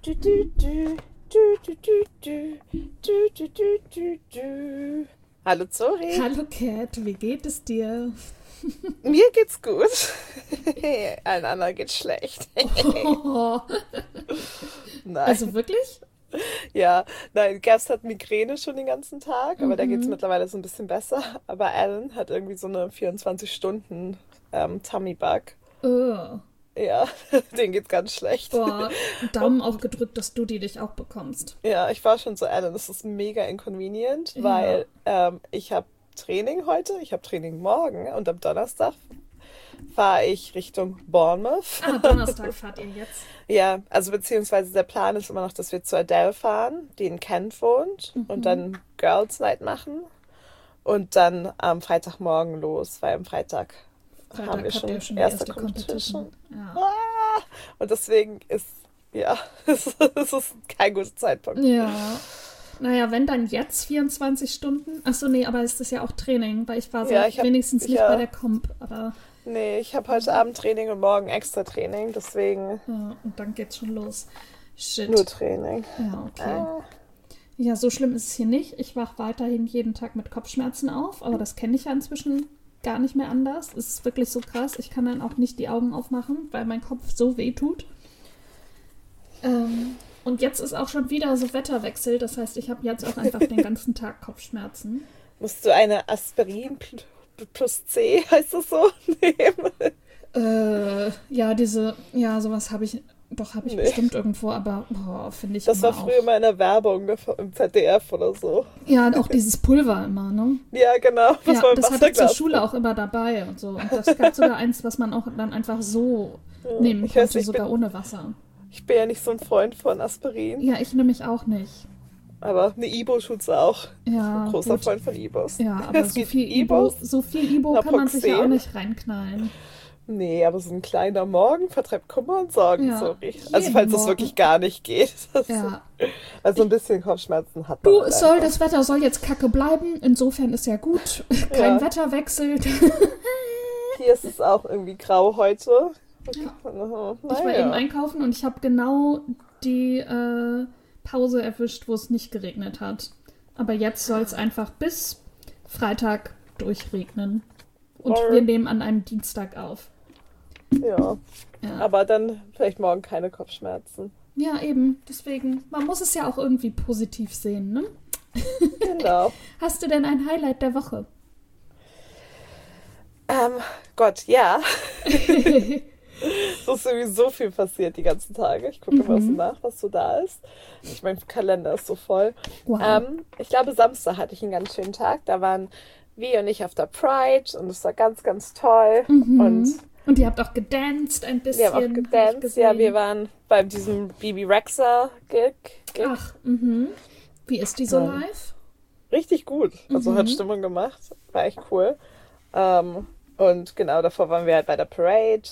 Du, du, du, du, du, du, du, du, du, du, du, du. Hallo Zori. Hallo Kat, wie geht es dir? Mir geht's gut. Allen anderen geht's schlecht. Oh, Nein. also wirklich? Ja, nein, Gabs hat Migräne schon den ganzen Tag, aber da geht's Mhm. mittlerweile so ein bisschen besser. Aber Alan hat irgendwie so eine 24 Stunden Tummy-Bug. Oh. Ja, dem geht's ganz schlecht. Boah, Daumen auch gedrückt, dass du die dich auch bekommst. Ja, ich war schon so, Alan, das ist mega inconvenient, Ja. weil ich habe Training heute, ich habe Training morgen und am Donnerstag fahre ich Richtung Bournemouth. Ah, Donnerstag fahrt ihr jetzt. Ja, also beziehungsweise der Plan ist immer noch, dass wir zu Adele fahren, die in Kent wohnt, und Mhm. dann Girls Night machen und dann am Freitagmorgen los, weil am Freitag haben wir Freitag habt ihr schon schon die erste erste Competition. Competition. Ja. Ah! Und deswegen ist, ja, es ist kein guter Zeitpunkt. Ja. Naja, wenn dann jetzt 24 Stunden. Achso, nee, aber es ist ja auch Training, weil ich war Ja, wenigstens nicht bei ja, der Comp, aber nee, ich habe heute Abend Training und morgen extra Training, deswegen ja, und dann geht's schon los. nur Shit. Training. Ja, okay. Ah, Ja, so schlimm ist es hier nicht. Ich wache weiterhin jeden Tag mit Kopfschmerzen auf, aber das kenne ich ja inzwischen gar nicht mehr anders. Es ist wirklich so krass. Ich kann dann auch nicht die Augen aufmachen, weil mein Kopf so weh tut. Und jetzt ist auch schon wieder so Wetterwechsel. Das heißt, ich habe jetzt auch einfach den ganzen Tag Kopfschmerzen. musst du eine Aspirin plus C, heißt das so, nehmen? Ja, sowas habe ich Nee. bestimmt irgendwo, aber finde ich Das war immer früher auch. mal in der Werbung im ZDF oder so. Ja, und auch dieses Pulver immer, ne? Ja, genau, was Ja, man im das hatte ich zur Wasserglas Schule drin. auch immer dabei und so. Und das gab sogar eins, was man auch dann einfach so Ja. nehmen Ich weiß konnte, nicht, sogar ohne Wasser. ich bin ja nicht so ein Freund von Aspirin, Ja, ich nehme mich auch nicht. aber eine Ibo tut's auch. Ich bin ein Ja, großer gut. Freund von Ibos. Ja, aber Es gibt Ibos, So viel Ibo kann man sich ja auch Naproxen. nicht reinknallen. Nee, aber so ein kleiner Morgen vertreibt Kummer und Sorgen, Ja, sorry. Also jeden falls das Morgen. wirklich gar nicht geht. Ja. Also ein bisschen Kopfschmerzen hat man Du, halt einfach. das Wetter soll jetzt kacke bleiben. Insofern ist ja gut. Kein Ja, Wetterwechsel. hier ist es auch irgendwie grau heute. Ja. Ich war eben Naja. einkaufen und ich habe genau die Pause erwischt, wo es nicht geregnet hat. Aber jetzt soll es einfach bis Freitag durchregnen. Und wir Lol. nehmen an einem Dienstag auf. Ja, Ja. aber dann vielleicht morgen keine Kopfschmerzen. Ja, eben. Deswegen, man muss es ja auch irgendwie positiv sehen, ne? Genau. Hast du denn ein Highlight der Woche? Ähm, Gott, ja. Es ist irgendwie so viel passiert die ganzen Tage. Ich gucke immer so Mhm. nach, was so da ist. Mein Kalender ist so voll. Wow. Ich glaube, Samstag hatte ich einen ganz schönen Tag. Da waren wir und ich auf der Pride und es war ganz, ganz toll. Und Mhm. Und ihr habt auch gedanced ein wir haben auch bisschen, habe ich gedanced. Ja, wir gesehen. waren bei diesem Bibi Rexa Gig. Ach, mhm. Wie ist die so Ähm, live? Richtig gut. Also hat Mhm. Stimmung gemacht. War echt cool. Und genau davor waren wir halt bei der Parade,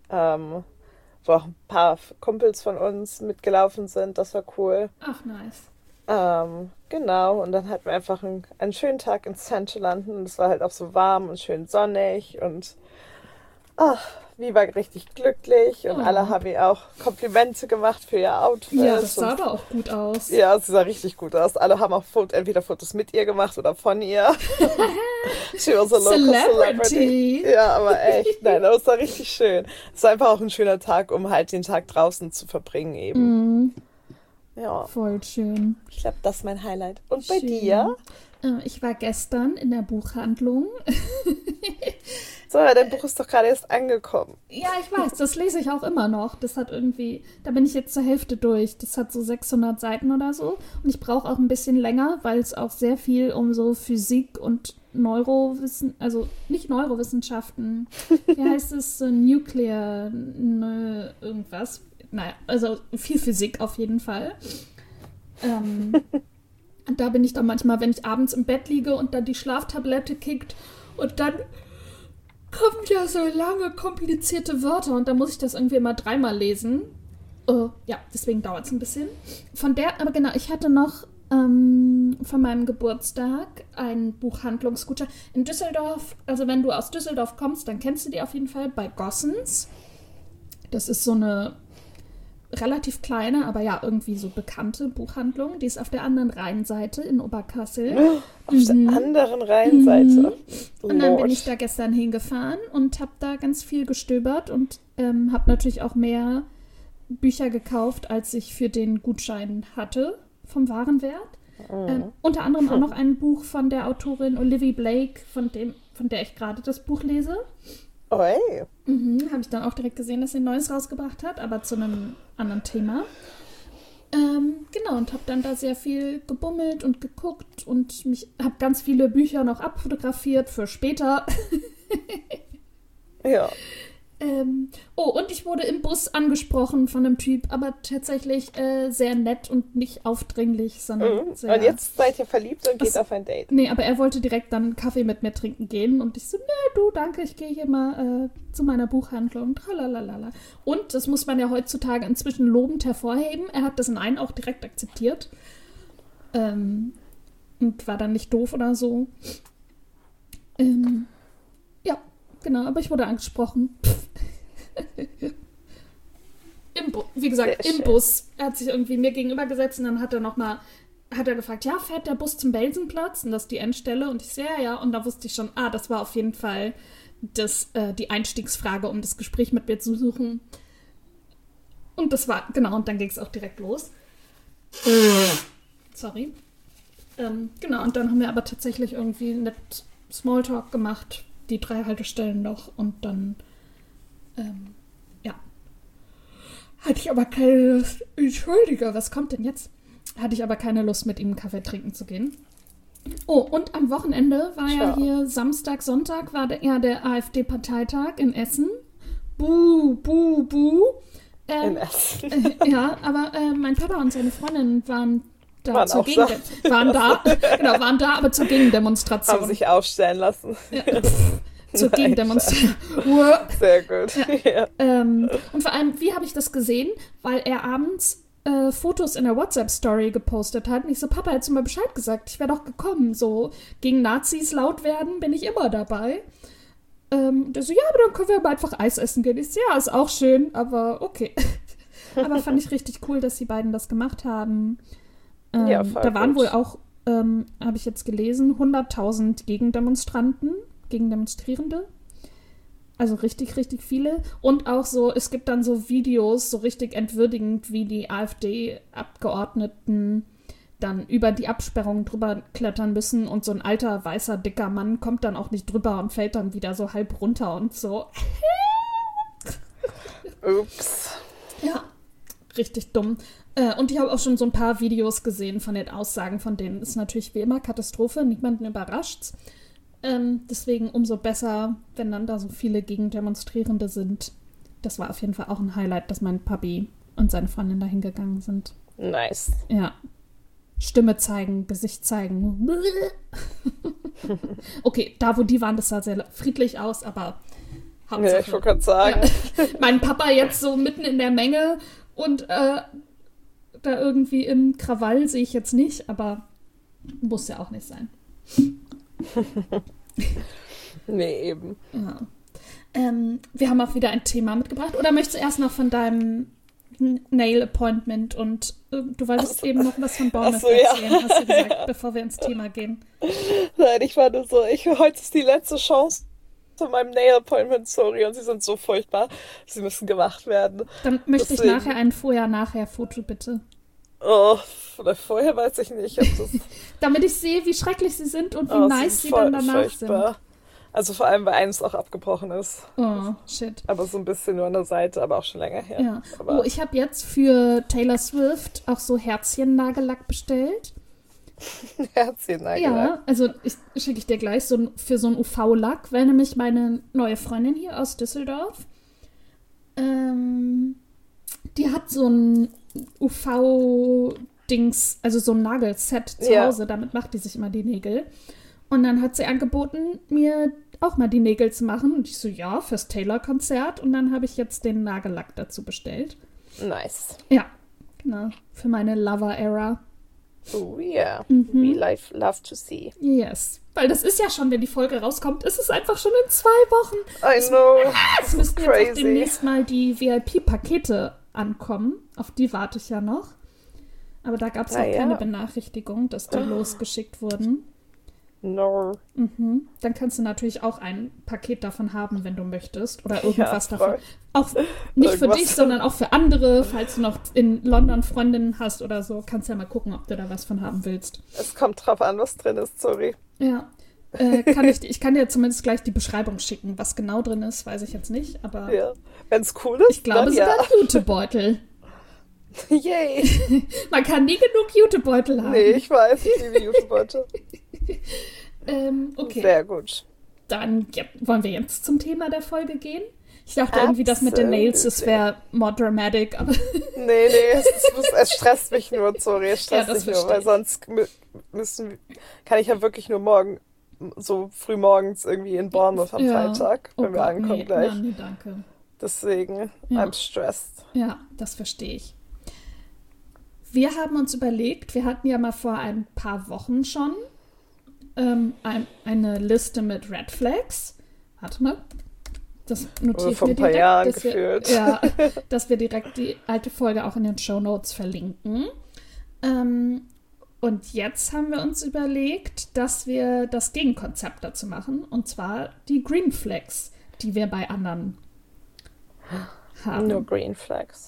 wo auch ein paar Kumpels von uns mitgelaufen sind. Das war cool. Ach, nice. Genau, und dann hatten wir einfach einen schönen Tag in St. London. Es war halt auch so warm und schön sonnig und ach, wie war richtig glücklich und alle Oh. haben ihr auch Komplimente gemacht für ihr Ja, Outfit das sah und aber auch gut aus. ja, sie sah richtig gut aus. Alle haben auch entweder Fotos mit ihr gemacht oder von ihr. She was a local celebrity. Celebrity. Ja, aber echt, nein, aber es war richtig schön. Es war einfach auch ein schöner Tag, um halt den Tag draußen zu verbringen eben. Mhm. Ja, Voll schön. ich glaube, das ist mein Highlight. Und bei dir? Schön. Ich war gestern in der Buchhandlung. So, ja, dein Buch ist doch gerade erst angekommen. Ja, ich weiß, das lese ich auch immer noch. Das hat irgendwie, da bin ich jetzt zur Hälfte durch. Das hat so 600 Seiten oder so. Und ich brauche auch ein bisschen länger, weil es auch sehr viel um so Physik und Neurowissen, also nicht Neurowissenschaften, wie heißt es, so Nuclear, irgendwas. Naja, also viel Physik auf jeden Fall. Ähm, und da bin ich dann manchmal, wenn ich abends im Bett liege und dann die Schlaftablette kickt und dann kommen ja so lange komplizierte Wörter und dann muss ich das irgendwie immer dreimal lesen. Ja, deswegen dauert es ein bisschen. Aber genau, ich hatte noch von meinem Geburtstag einen Buchhandlungsgutschein in Düsseldorf. Also wenn du aus Düsseldorf kommst, dann kennst du die auf jeden Fall bei Gossens. Das ist so eine relativ kleine, aber ja, irgendwie so bekannte Buchhandlung. Die ist auf der anderen Rheinseite in Oberkassel. Auf der anderen Rheinseite. Und dann bin ich da gestern hingefahren und habe da ganz viel gestöbert und habe natürlich auch mehr Bücher gekauft, als ich für den Gutschein hatte vom Warenwert. Unter anderem auch noch ein Buch von der Autorin Olivia Blake, von der ich gerade das Buch lese. Oi. Habe ich dann auch direkt gesehen, dass sie ein neues rausgebracht hat, aber zu einem anderen Thema. Genau, und habe dann da sehr viel gebummelt und geguckt und habe ganz viele Bücher noch abfotografiert für später. Ja. Und ich wurde im Bus angesprochen von einem Typ, aber tatsächlich sehr nett und nicht aufdringlich, sondern sehr... Und jetzt seid ihr verliebt und geht auf ein Date. Nee, aber er wollte direkt dann einen Kaffee mit mir trinken gehen und ich so, nee, du, danke, ich gehe hier mal zu meiner Buchhandlung. Tralalala. Und, das muss man ja heutzutage inzwischen lobend hervorheben, er hat das Nein auch direkt akzeptiert. Und war dann nicht doof oder so. Ja, genau, aber ich wurde angesprochen. Wie gesagt, im Bus. Er hat sich irgendwie mir gegenüber gesetzt und dann hat er gefragt, ja, fährt der Bus zum Belsenplatz? Und das ist die Endstelle. Und ich so, ja. Und da wusste ich schon, das war auf jeden Fall die Einstiegsfrage, um das Gespräch mit mir zu suchen. Und das war, genau, und dann ging es auch direkt los. Sorry. Genau, und dann haben wir aber tatsächlich irgendwie nett Smalltalk gemacht, die 3 Haltestellen noch und dann hatte ich aber keine Lust, entschuldige, was kommt denn jetzt? Hatte ich aber keine Lust, mit ihm einen Kaffee trinken zu gehen. Oh, und am Wochenende war ja hier Samstag, Sonntag war der AfD-Parteitag in Essen. Buh, buh, buh. In Essen. Ja, aber mein Papa und seine Freundin waren da waren da, aber zur Gegendemonstration. Haben sich aufstellen lassen. Ja. Zur Gegendemonstration. Sehr gut. Ja. Und vor allem, wie habe ich das gesehen? Weil er abends Fotos in der WhatsApp-Story gepostet hat. Und ich so, Papa, hättest du mal Bescheid gesagt? Ich wäre doch gekommen. So, gegen Nazis laut werden, bin ich immer dabei. Der so, ja, aber dann können wir aber einfach Eis essen gehen. Ich so, ja, ist auch schön, aber okay. Aber fand ich richtig cool, dass die beiden das gemacht haben. Ja, voll da waren gut. wohl auch, habe ich jetzt gelesen, 100.000 Gegendemonstrierende. Also richtig, richtig viele. Und auch so, es gibt dann so Videos, so richtig entwürdigend, wie die AfD-Abgeordneten dann über die Absperrung drüber klettern müssen und so ein alter, weißer, dicker Mann kommt dann auch nicht drüber und fällt dann wieder so halb runter und so. Ups. Ja, richtig dumm. Und ich habe auch schon so ein paar Videos gesehen von den Aussagen von denen. Ist natürlich wie immer Katastrophe, niemanden überrascht's. Deswegen umso besser, wenn dann da so viele Gegendemonstrierende sind. Das war auf jeden Fall auch ein Highlight, dass mein Papi und seine Freundin da hingegangen sind. Nice. Ja. Stimme zeigen, Gesicht zeigen. Okay, da wo die waren, das sah sehr friedlich aus, aber Hauptsache. Ja, ich wollte gerade sagen. Ja. Mein Papa jetzt so mitten in der Menge und da irgendwie im Krawall sehe ich jetzt nicht, aber muss ja auch nicht sein. Nee, eben. Ja. Wir haben auch wieder ein Thema mitgebracht. Oder möchtest du erst noch von deinem Nail-Appointment und du wolltest eben noch was von Bournemouth erzählen, hast du gesagt, bevor wir ins Thema gehen. Nein, ich war nur so, heute ist die letzte Chance zu meinem Nail-Appointment, sorry, und sie sind so furchtbar. Sie müssen gemacht werden. Dann möchte ich nachher ein Vorher-Nachher-Foto, bitte. Oh, oder vorher weiß ich nicht. Ob das damit ich sehe, wie schrecklich sie sind und wie nice sie dann danach furchtbar sind. Also vor allem, weil eins auch abgebrochen ist. Oh, shit. Aber so ein bisschen nur an der Seite, aber auch schon länger her. Ja. Aber ich habe jetzt für Taylor Swift auch so Herzchen-Nagellack bestellt. Herzchen-Nagellack? Ja, also schicke ich dir gleich für so einen UV-Lack, weil nämlich meine neue Freundin hier aus Düsseldorf, die hat so ein UV-Dings, also so ein Nagelset zu Hause, damit macht die sich immer die Nägel. Und dann hat sie angeboten, mir auch mal die Nägel zu machen. Und ich so, ja, fürs Taylor-Konzert. Und dann habe ich jetzt den Nagellack dazu bestellt. Nice. Ja, genau. Für meine Lover-Era. Oh yeah. We love to see. Yes. Weil das ist ja schon, wenn die Folge rauskommt, ist es einfach schon in 2 Wochen. I know. Es müssten jetzt auch demnächst mal die VIP-Pakete ankommen. Auf die warte ich ja noch. Aber da gab es auch keine Benachrichtigung, dass die losgeschickt wurden. No. Mhm. Dann kannst du natürlich auch ein Paket davon haben, wenn du möchtest. Oder irgendwas davon. Auch nicht für dich, sondern auch für andere. Falls du noch in London Freundinnen hast oder so, kannst du ja mal gucken, ob du da was von haben willst. Es kommt drauf an, was drin ist, sorry. Ja. Ich kann dir zumindest gleich die Beschreibung schicken. Was genau drin ist, weiß ich jetzt nicht. Aber ja. Wenn es cool ist, ich glaube, es sind ein Jutebeutel. Yay! Man kann nie genug Jutebeutel haben. Nee, ich weiß, ich liebe Jutebeutel. Okay. Sehr gut. Dann wollen wir jetzt zum Thema der Folge gehen. Ich dachte irgendwie, das mit den Nails, das wäre more dramatic, aber... Nee, es stresst mich nur, sorry, es stresst mich nur, weil sonst kann ich ja wirklich nur morgen, so früh morgens irgendwie in Bournemouth am Freitag, wenn wir ankommen gleich. Nee, danke. Deswegen, I'm stressed. Ja, das verstehe ich. Wir haben uns überlegt, wir hatten ja mal vor ein paar Wochen schon eine Liste mit Red Flags. Warte mal. Das notiere ich mir direkt, dass wir direkt die alte Folge auch in den Shownotes verlinken. Und jetzt haben wir uns überlegt, dass wir das Gegenkonzept dazu machen. Und zwar die Green Flags, die wir bei anderen haben. Nur Green Flags.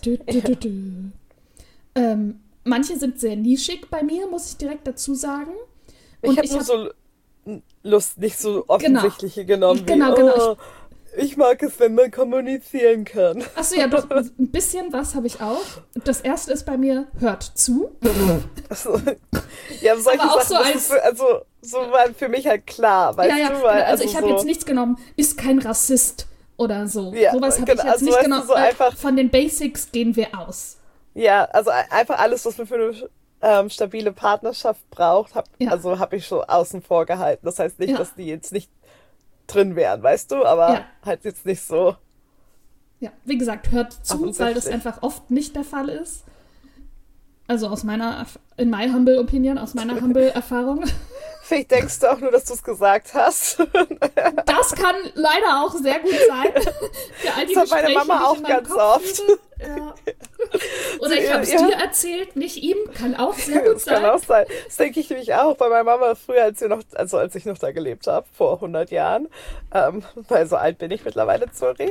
Manche sind sehr nischig bei mir, muss ich direkt dazu sagen. Und ich habe so nicht so offensichtliche genommen. Genau. Ich mag es, wenn man kommunizieren kann. Achso, ja, doch, ein bisschen was habe ich auch. Das erste ist bei mir, hört zu. Also, ja, solche aber auch Sachen, so war für mich halt klar, weißt du? Weil, also ich habe jetzt nichts genommen, ist kein Rassist oder so. Ja, sowas habe ich jetzt nicht genommen. So einfach, von den Basics gehen wir aus. Ja, also einfach alles, was man für eine stabile Partnerschaft braucht, habe ich schon außen vor gehalten. Das heißt nicht, dass die jetzt nicht drin wären, weißt du, aber halt jetzt nicht so. Ja, wie gesagt, hört zu, weil das einfach oft nicht der Fall ist. Also in my humble opinion, aus meiner humble Erfahrung. Vielleicht denkst du auch nur, dass du es gesagt hast. Das kann leider auch sehr gut sein. Für all die das hat meine Mama auch ganz oft. Ja. Oder ich habe es dir erzählt, nicht ihm. Kann auch sehr gut sein. Das kann auch sein. Das denke ich nämlich auch bei meiner Mama früher, als ich noch da gelebt habe, vor 100 Jahren. Weil so alt bin ich mittlerweile, sorry.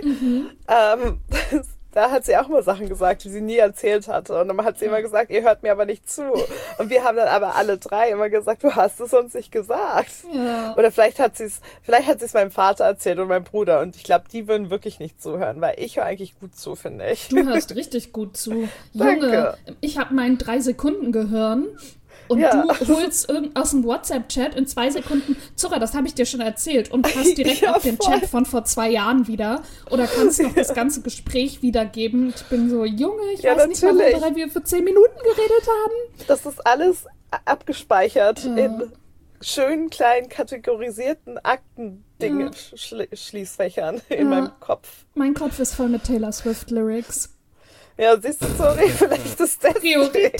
Da hat sie auch mal Sachen gesagt, die sie nie erzählt hatte. Und dann hat sie immer gesagt, ihr hört mir aber nicht zu. Und wir haben dann aber alle drei immer gesagt, du hast es uns nicht gesagt. Ja. Oder vielleicht hat sie es meinem Vater erzählt und meinem Bruder. Und ich glaube, die würden wirklich nicht zuhören, weil ich höre eigentlich gut zu, finde ich. Du hörst richtig gut zu. Danke. Junge, ich habe mein 3-Sekunden-Gehirn. Und du holst aus dem WhatsApp-Chat in 2 Sekunden, Zora, das habe ich dir schon erzählt, und passt direkt auf den Chat von vor 2 Jahren wieder. Oder kannst noch das ganze Gespräch wiedergeben. Ich bin so, Junge, ich weiß nicht mal, worüber wir für 10 Minuten geredet haben. Das ist alles abgespeichert in schön kleinen kategorisierten Akten-Dingen, Schließfächern in meinem Kopf. Mein Kopf ist voll mit Taylor Swift-Lyrics. Ja, siehst du, sorry, vielleicht ist das Prioritäten.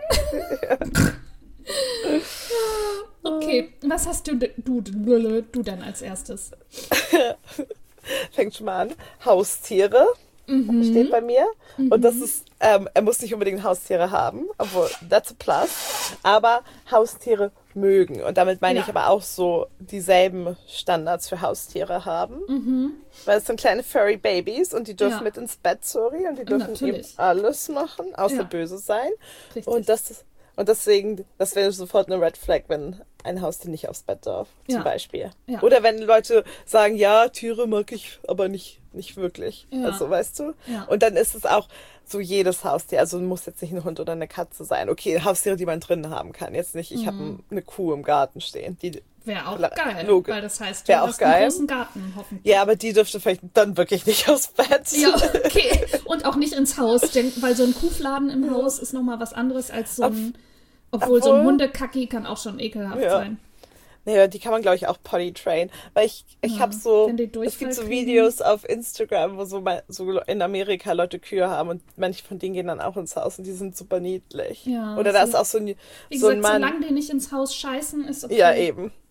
Okay, was hast du denn als erstes? Fängt schon mal an. Haustiere steht bei mir. Und das ist, er muss nicht unbedingt Haustiere haben, obwohl, that's a plus. Aber Haustiere mögen. Und damit meine ich aber auch so dieselben Standards für Haustiere haben. Weil es sind kleine furry Babys und die dürfen mit ins Bett, sorry. Und die dürfen eben alles machen, außer böse sein. Richtig. Und deswegen, das wäre sofort eine Red Flag, wenn ein Haustier nicht aufs Bett darf, zum Beispiel. Ja. Oder wenn Leute sagen, ja, Tiere mag ich, aber nicht wirklich. Ja. Also, weißt du? Ja. Und dann ist es auch so jedes Haustier. Also muss jetzt nicht ein Hund oder eine Katze sein. Okay, Haustiere, die man drinnen haben kann. Jetzt nicht, ich habe eine Kuh im Garten stehen. Wäre auch geil, weil das heißt, du hast einen großen Garten, hoffentlich. Ja, aber die dürfte vielleicht dann wirklich nicht aufs Bett. Ja, okay. Und auch nicht ins Haus, weil so ein Kuhfladen im Haus ist nochmal was anderes als so ein... Obwohl so ein Hundekacki kann auch schon ekelhaft sein. Nee, die kann man, glaube ich, auch potty train. Weil ich habe so, es gibt so Videos auf Instagram, wo so in Amerika Leute Kühe haben und manche von denen gehen dann auch ins Haus und die sind super niedlich. Ja, oder da ist auch so ein Mann. Solange die nicht ins Haus scheißen, ist okay. Ja, eben.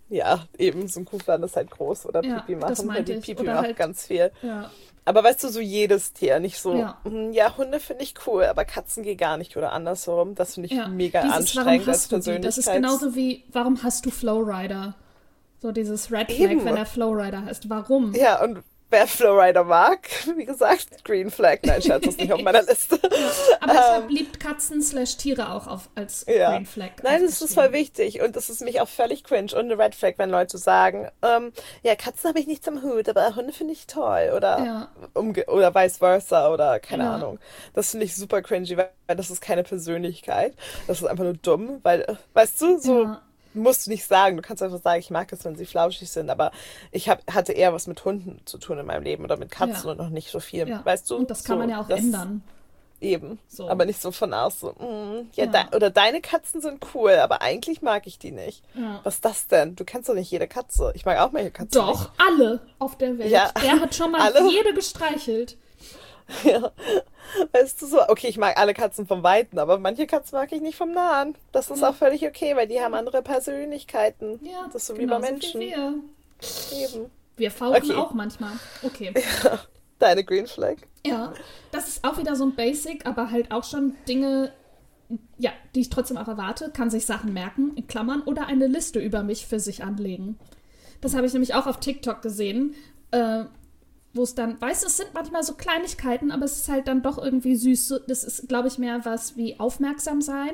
Ja, eben, so ein Kuhfladen ist halt groß oder Ja, Pipi das machen, weil meinte die ich. Pipi Oder macht halt, ganz viel. ja, Aber weißt du, so jedes Tier, nicht so, ja, ja, Hunde finde ich cool, aber Katzen geht gar nicht oder andersherum. Das finde ich ja. mega Dieses, warum anstrengend als hast du die? Das ist Persönlichkeits... genauso wie, warum hast du Flowrider? So dieses Red Flag, Eben. wenn er Flowrider heißt. Warum? Ja, und wer Flowrider mag, wie gesagt, Green Flag, nein, Scherz, das ist nicht auf meiner Liste. Ja, aber ich habe liebt Katzen/Tiere auch als Ja. Green Flag Nein, das ist voll aufgeschrieben. wichtig und das ist mich auch völlig cringe und eine Red Flag, wenn Leute sagen, ja, Katzen habe ich nichts am Hut, aber Hunde finde ich toll oder Ja, oder vice versa oder keine ja, Ahnung. Das finde ich super cringy, weil das ist keine Persönlichkeit. Das ist einfach nur dumm, weil, weißt du, so ja, musst du nicht sagen. Du kannst einfach sagen, ich mag es, wenn sie flauschig sind, aber hatte eher was mit Hunden zu tun in meinem Leben oder mit Katzen ja, und noch nicht so viel, ja. weißt du? Und das kann man So, ja auch das ändern. eben. So, Aber nicht so von außen. So, ja, ja, oder deine Katzen sind cool, aber eigentlich mag ich die nicht. ja. Was ist das denn? Du kennst doch nicht jede Katze. Ich mag auch meine Katzen nicht. Doch, alle auf der Welt. Ja, Der hat schon mal alle. jede gestreichelt. Ja. Weißt du so, okay, ich mag alle Katzen vom Weiten, aber manche Katzen mag ich nicht vom Nahen. Das ist Ja, auch völlig okay, weil die haben andere Persönlichkeiten. ja, Das ist so wie bei genauso wie Menschen. wir. Eben. Wir fauchen Okay, auch manchmal. Okay. deine Green Flag. Ja, das ist auch wieder so ein Basic, aber halt auch schon Dinge, ja, die ich trotzdem auch erwarte, kann sich Sachen merken, in Klammern, oder eine Liste über mich für sich anlegen. Das habe ich nämlich auch auf TikTok gesehen, wo es dann, weißt du, es sind manchmal so Kleinigkeiten, aber es ist halt dann doch irgendwie süß. Das ist, glaube ich, mehr was wie aufmerksam sein.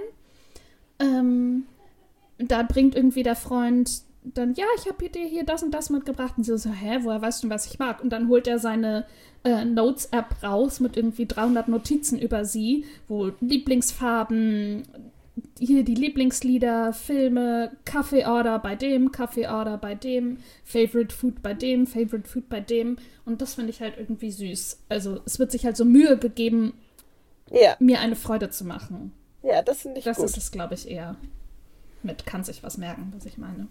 Ähm, Da bringt irgendwie der Freund dann, ja, ich habe dir hier das und das mitgebracht. Und sie so, hä, woher weißt du, was ich mag? Und dann holt er seine Notes-App raus mit irgendwie 300 Notizen über sie, wo Lieblingsfarben, hier die Lieblingslieder, Filme, Kaffeeorder bei dem, Kaffeeorder bei dem, Favorite Food bei dem, Favorite Food bei dem. Und das finde ich halt irgendwie süß. Also es wird sich halt so Mühe gegeben, Ja, mir eine Freude zu machen. ja, das finde ich Das ist gut. es, glaube ich, eher. Mit kann sich was merken, was ich meine.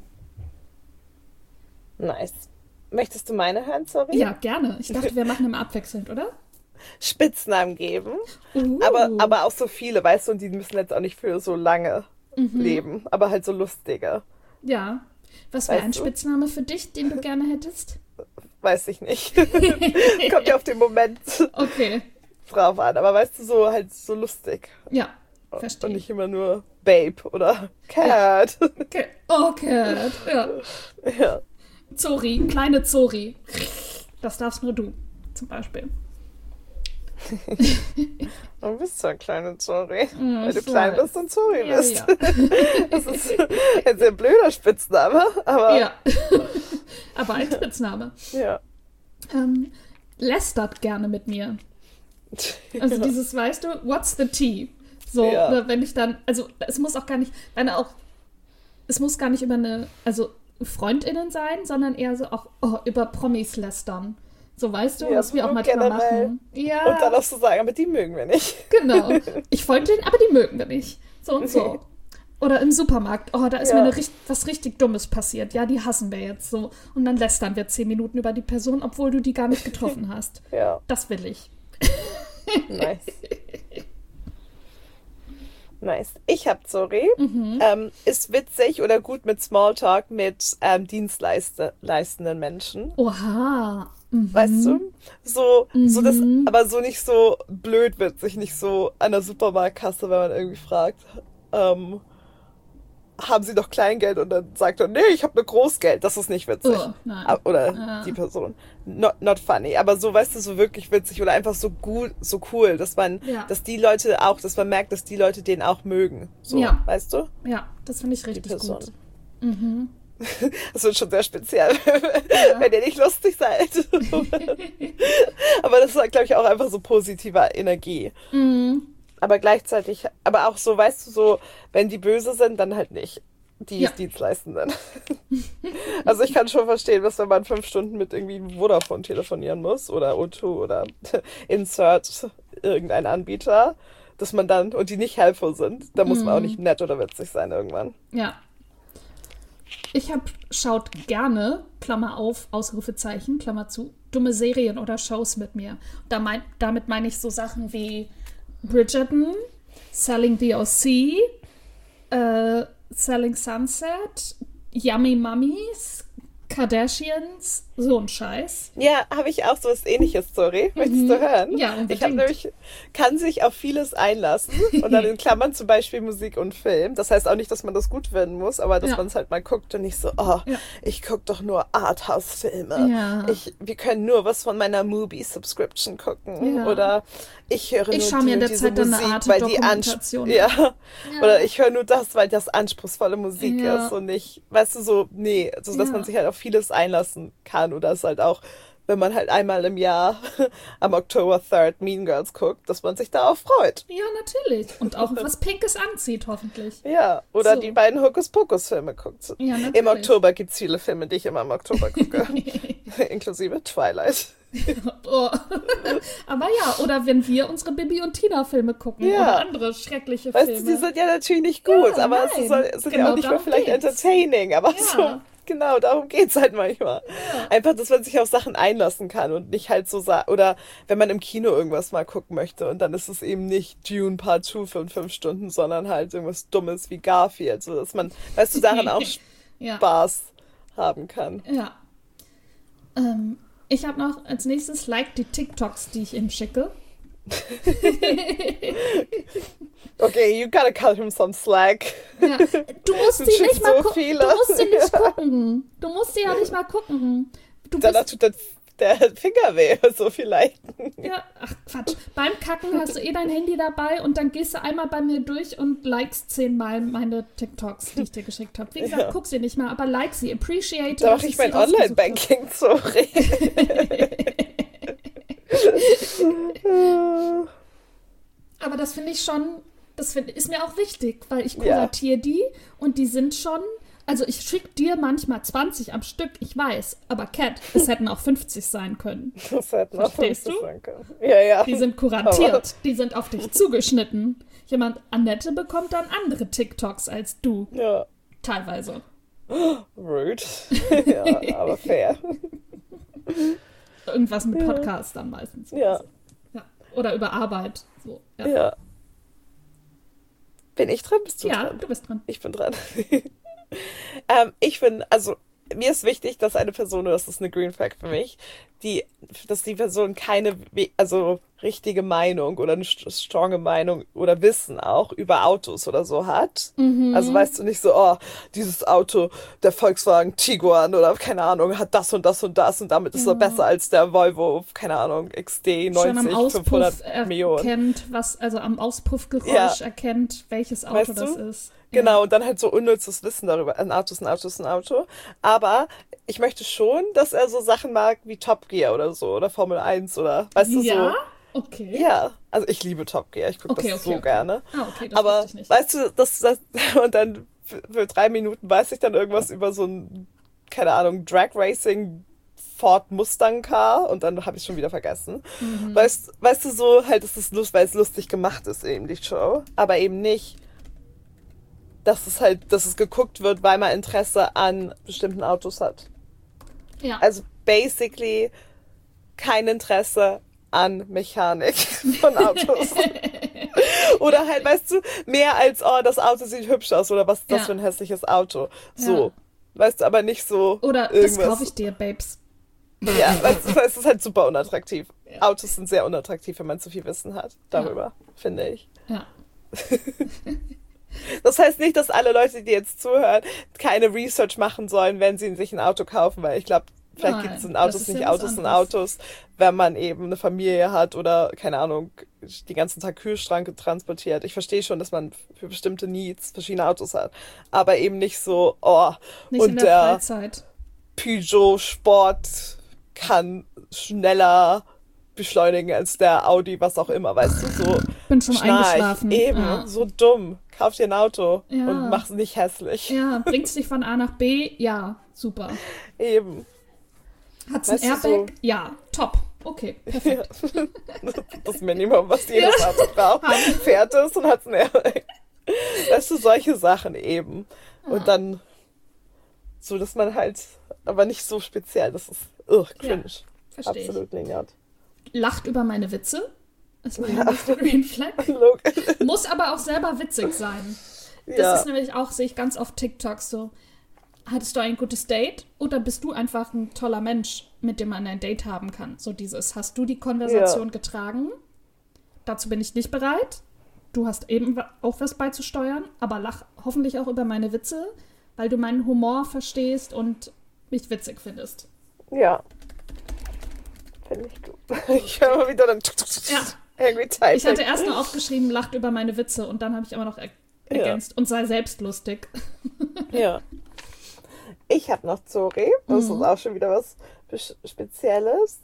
Nice. Möchtest du meine hören, sorry? Ja, gerne. Ich dachte, wir machen immer abwechselnd, oder? Spitznamen geben, Uh. aber auch so viele, weißt du, und die müssen jetzt auch nicht für so lange Mhm. leben, aber halt so lustige, Ja. Was wäre ein weißt du? Spitzname für dich, den du gerne hättest? Weiß ich nicht. Kommt ja auf den Moment Okay. drauf an, aber weißt du, so halt so lustig Ja, und verstehe. nicht immer nur Babe oder Ja. Cat. Okay. Okay. Ja. Ja. Zori, kleine Zori. Das darfst nur du, zum Beispiel. Du bist so ein kleiner Zori, Ja, weil du ich klein bist weiß. und Zori Ja, bist. ja. Das ist ein sehr blöder Spitzname, aber Ja. Aber ein Spitzname. ja. Lästert gerne mit mir. Also Ja. dieses, weißt du, what's the tea? So, Ja. oder wenn ich dann, also es muss auch gar nicht, es muss gar nicht über also FreundInnen sein, sondern eher so auch über Promis lästern. So, weißt du, Ja, was wir auch so manchmal generell. machen. Und dann Ja, auch so sagen, aber die mögen wir nicht. genau. Ich folge denen, aber die mögen wir nicht. So und so. Oder im Supermarkt, oh, da ist mir Ja. was richtig Dummes passiert. Ja, die hassen wir jetzt so. Und dann lästern wir 10 Minuten über die Person, obwohl du die gar nicht getroffen hast. Ja, Das will ich. nice. Nice. Ich hab Zori. Mhm. Ist witzig oder gut mit Smalltalk mit dienstleistenden Menschen. Oha. Weißt Mhm. du? So das, Mhm. aber so nicht so blöd witzig, nicht so an der Supermarktkasse, wenn man irgendwie fragt, haben Sie noch Kleingeld? Und dann sagt er, nee, ich habe nur Großgeld. Das ist nicht witzig. Oh, nein. Oder die Person. Not funny. Aber so, weißt du, so wirklich witzig oder einfach so gut, so cool, Ja. dass die Leute auch, dass man merkt, dass die Leute den auch mögen. So, Ja. weißt du? Ja, das finde ich Die richtig Person. gut. Mhm. Das wird schon sehr speziell, Ja. wenn ihr nicht lustig seid. Aber das ist, glaube ich, auch einfach so positiver Energie. Mhm. Aber gleichzeitig, aber auch so, weißt du, so, wenn die böse sind, dann halt nicht. Die Ja. Dienstleistenden. Also ich kann schon verstehen, dass wenn man 5 Stunden mit irgendwie Vodafone telefonieren muss oder O2 oder Insert irgendein Anbieter, dass man dann, und die nicht helpful sind, da muss man auch nicht nett oder witzig sein irgendwann. Ja. Schaut gerne, Klammer auf, Ausrufezeichen, Klammer zu, dumme Serien oder Shows mit mir. Damit meine ich so Sachen wie Bridgerton, Selling the OC, Selling Sunset, Yummy Mummies, Kardashians, so ein Scheiß. Ja, habe ich auch so was Ähnliches, sorry. Möchtest du hören? Ja, unbedingt. Ich habe nämlich, kann sich auf vieles einlassen und dann in Klammern zum Beispiel Musik und Film. Das heißt auch nicht, dass man das gut finden muss, aber dass man es halt mal guckt und nicht so, ich gucke doch nur Arthouse-Filme. Ja. Wir können nur was von meiner Movie-Subscription gucken. Ja. Oder ich höre nur schaue mir in der diese Zeit dann Musik, eine Art weil die Dokumentation Oder ich höre nur das, weil das anspruchsvolle Musik Ja. ist und nicht, weißt du, so, nee, also dass man sich halt auf vieles einlassen kann oder es halt auch, wenn man halt einmal im Jahr am Oktober 3rd Mean Girls guckt, dass man sich darauf freut. Ja, natürlich. Und auch was Pinkes anzieht, hoffentlich. Ja, oder So. die beiden Hokus-Pokus-Filme guckt. Ja, natürlich. Im Oktober gibt es viele Filme, die ich immer im Oktober gucke. Inklusive Twilight. Oh. Aber ja, oder wenn wir unsere Bibi und Tina-Filme gucken oder andere schreckliche Weißt Filme. du, die sind ja natürlich nicht gut, aber es sind Genau ja auch nicht mehr darum vielleicht geht's. entertaining, aber so, genau, darum geht's halt manchmal. Ja. Einfach, dass man sich auf Sachen einlassen kann und nicht halt so oder wenn man im Kino irgendwas mal gucken möchte und dann ist es eben nicht Dune Part 2 für 5 Stunden, sondern halt irgendwas Dummes wie Garfield, so dass man, weißt du, daran auch Ja. Spaß haben kann. Ja. Ich habe noch als nächstes die TikToks, die ich ihm schicke. Okay, you gotta cut him some slack. Ja. Du musst Das sie sind nicht mal so gucken. viele. Du musst sie nicht gucken. Du musst sie ja nicht mal gucken. Du Danach bist, tut der Finger weh, so vielleicht. ja, ach Quatsch. Beim Kacken hast du dein Handy dabei und dann gehst du einmal bei mir durch und likest 10-mal meine TikToks, die ich dir geschickt habe. Wie gesagt, guck sie nicht mal, aber like sie, appreciate. Da mache ich mein Online-Banking sorry. Aber das finde ich schon, ist mir auch wichtig, weil ich kuratiere die und die sind schon, also ich schicke dir manchmal 20 am Stück, ich weiß, aber Cat, es hätten auch 50 sein können. Das hätte noch Verstehst du? sein können. Ja, ja. Die sind kuratiert, die sind auf dich zugeschnitten. Annette bekommt dann andere TikToks als du, Ja. teilweise. Rude. Ja, aber fair. Irgendwas mit Podcast dann meistens. Ja. Oder über Arbeit. So, Ja. Bin ich dran? Bist du dran? Du bist dran. Ich bin dran. Ich finde, also mir ist wichtig, dass eine Person, das ist eine Green Flag für mich, dass die Person keine, also richtige Meinung oder eine stronge Meinung oder Wissen auch über Autos oder so hat. Also weißt du nicht so, oh, dieses Auto, der Volkswagen Tiguan oder keine Ahnung, hat das und das und das und damit ist er besser als der Volvo, keine Ahnung, XD 90, 500 Millionen. Am Auspuffgeräusch erkennt, welches Auto Weißt das du? ist. Genau, und dann halt so unnützes Wissen darüber. Ein Auto ist ein Auto ist ein Auto. Aber ich möchte schon, dass er so Sachen mag wie Top Gear oder so oder Formel 1 oder, weißt du, so. Ja, okay. Ja, also ich liebe Top Gear, ich gucke das so gerne. Ah, okay, das aber wusste ich nicht. weißt du, und dann für 3 Minuten weiß ich dann irgendwas über so ein, keine Ahnung, Drag Racing Ford Mustang Car und dann habe ich schon wieder vergessen. Weißt du, so halt ist es weil es lustig gemacht ist eben die Show, aber eben nicht, dass es geguckt wird, weil man Interesse an bestimmten Autos hat. Ja. Also basically kein Interesse an Mechanik von Autos. Oder halt, weißt du, mehr als, oh, das Auto sieht hübsch aus oder was ist das für ein hässliches Auto. So. Weißt du, aber nicht so oder irgendwas. das kaufe ich dir, Babes. Ja, weißt du, es ist halt super unattraktiv. Ja. Autos sind sehr unattraktiv, wenn man zu viel Wissen hat darüber, finde ich. Ja. Das heißt nicht, dass alle Leute, die jetzt zuhören, keine Research machen sollen, wenn sie sich ein Auto kaufen, weil ich glaube, vielleicht gibt es in Autos nicht Autos in Autos, wenn man eben eine Familie hat oder, keine Ahnung, den ganzen Tag Kühlschrank transportiert. Ich verstehe schon, dass man für bestimmte Needs verschiedene Autos hat, aber eben nicht so, nicht und in der Freizeit. Peugeot Sport kann schneller beschleunigen als der Audi, was auch immer, weißt du, so. Bin schon eingeschlafen. Eben, so dumm. Kauf dir ein Auto und mach's nicht hässlich. Ja, bringt's dich von A nach B? Ja, super. Eben. Hat's ein Airbag? So, ja, top. Okay, perfekt. Ja. Das Minimum, was jedes Auto braucht. Fährt es und hat's ein Airbag. Weißt du, solche Sachen eben. Und dann so, dass man halt, aber nicht so speziell, das ist cringe. Ja, absolut nicht. Lacht über meine Witze. Das ist meine Green Flag. Muss aber auch selber witzig sein. Das ist nämlich auch, sehe ich ganz oft TikToks so. hattest du ein gutes Date oder bist du einfach ein toller Mensch, mit dem man ein Date haben kann? So dieses, hast du die Konversation getragen? Dazu bin ich nicht bereit. Du hast eben auch was beizusteuern, aber lach hoffentlich auch über meine Witze, weil du meinen Humor verstehst und mich witzig findest. Ja. Finde ich gut. Ich höre mal wieder dann Angry Typing. Ich hatte erst nur aufgeschrieben, lacht über meine Witze und dann habe ich immer noch ergänzt und sei selbst lustig. Ja. Ich habe noch Zori. Das ist auch schon wieder was Spezielles.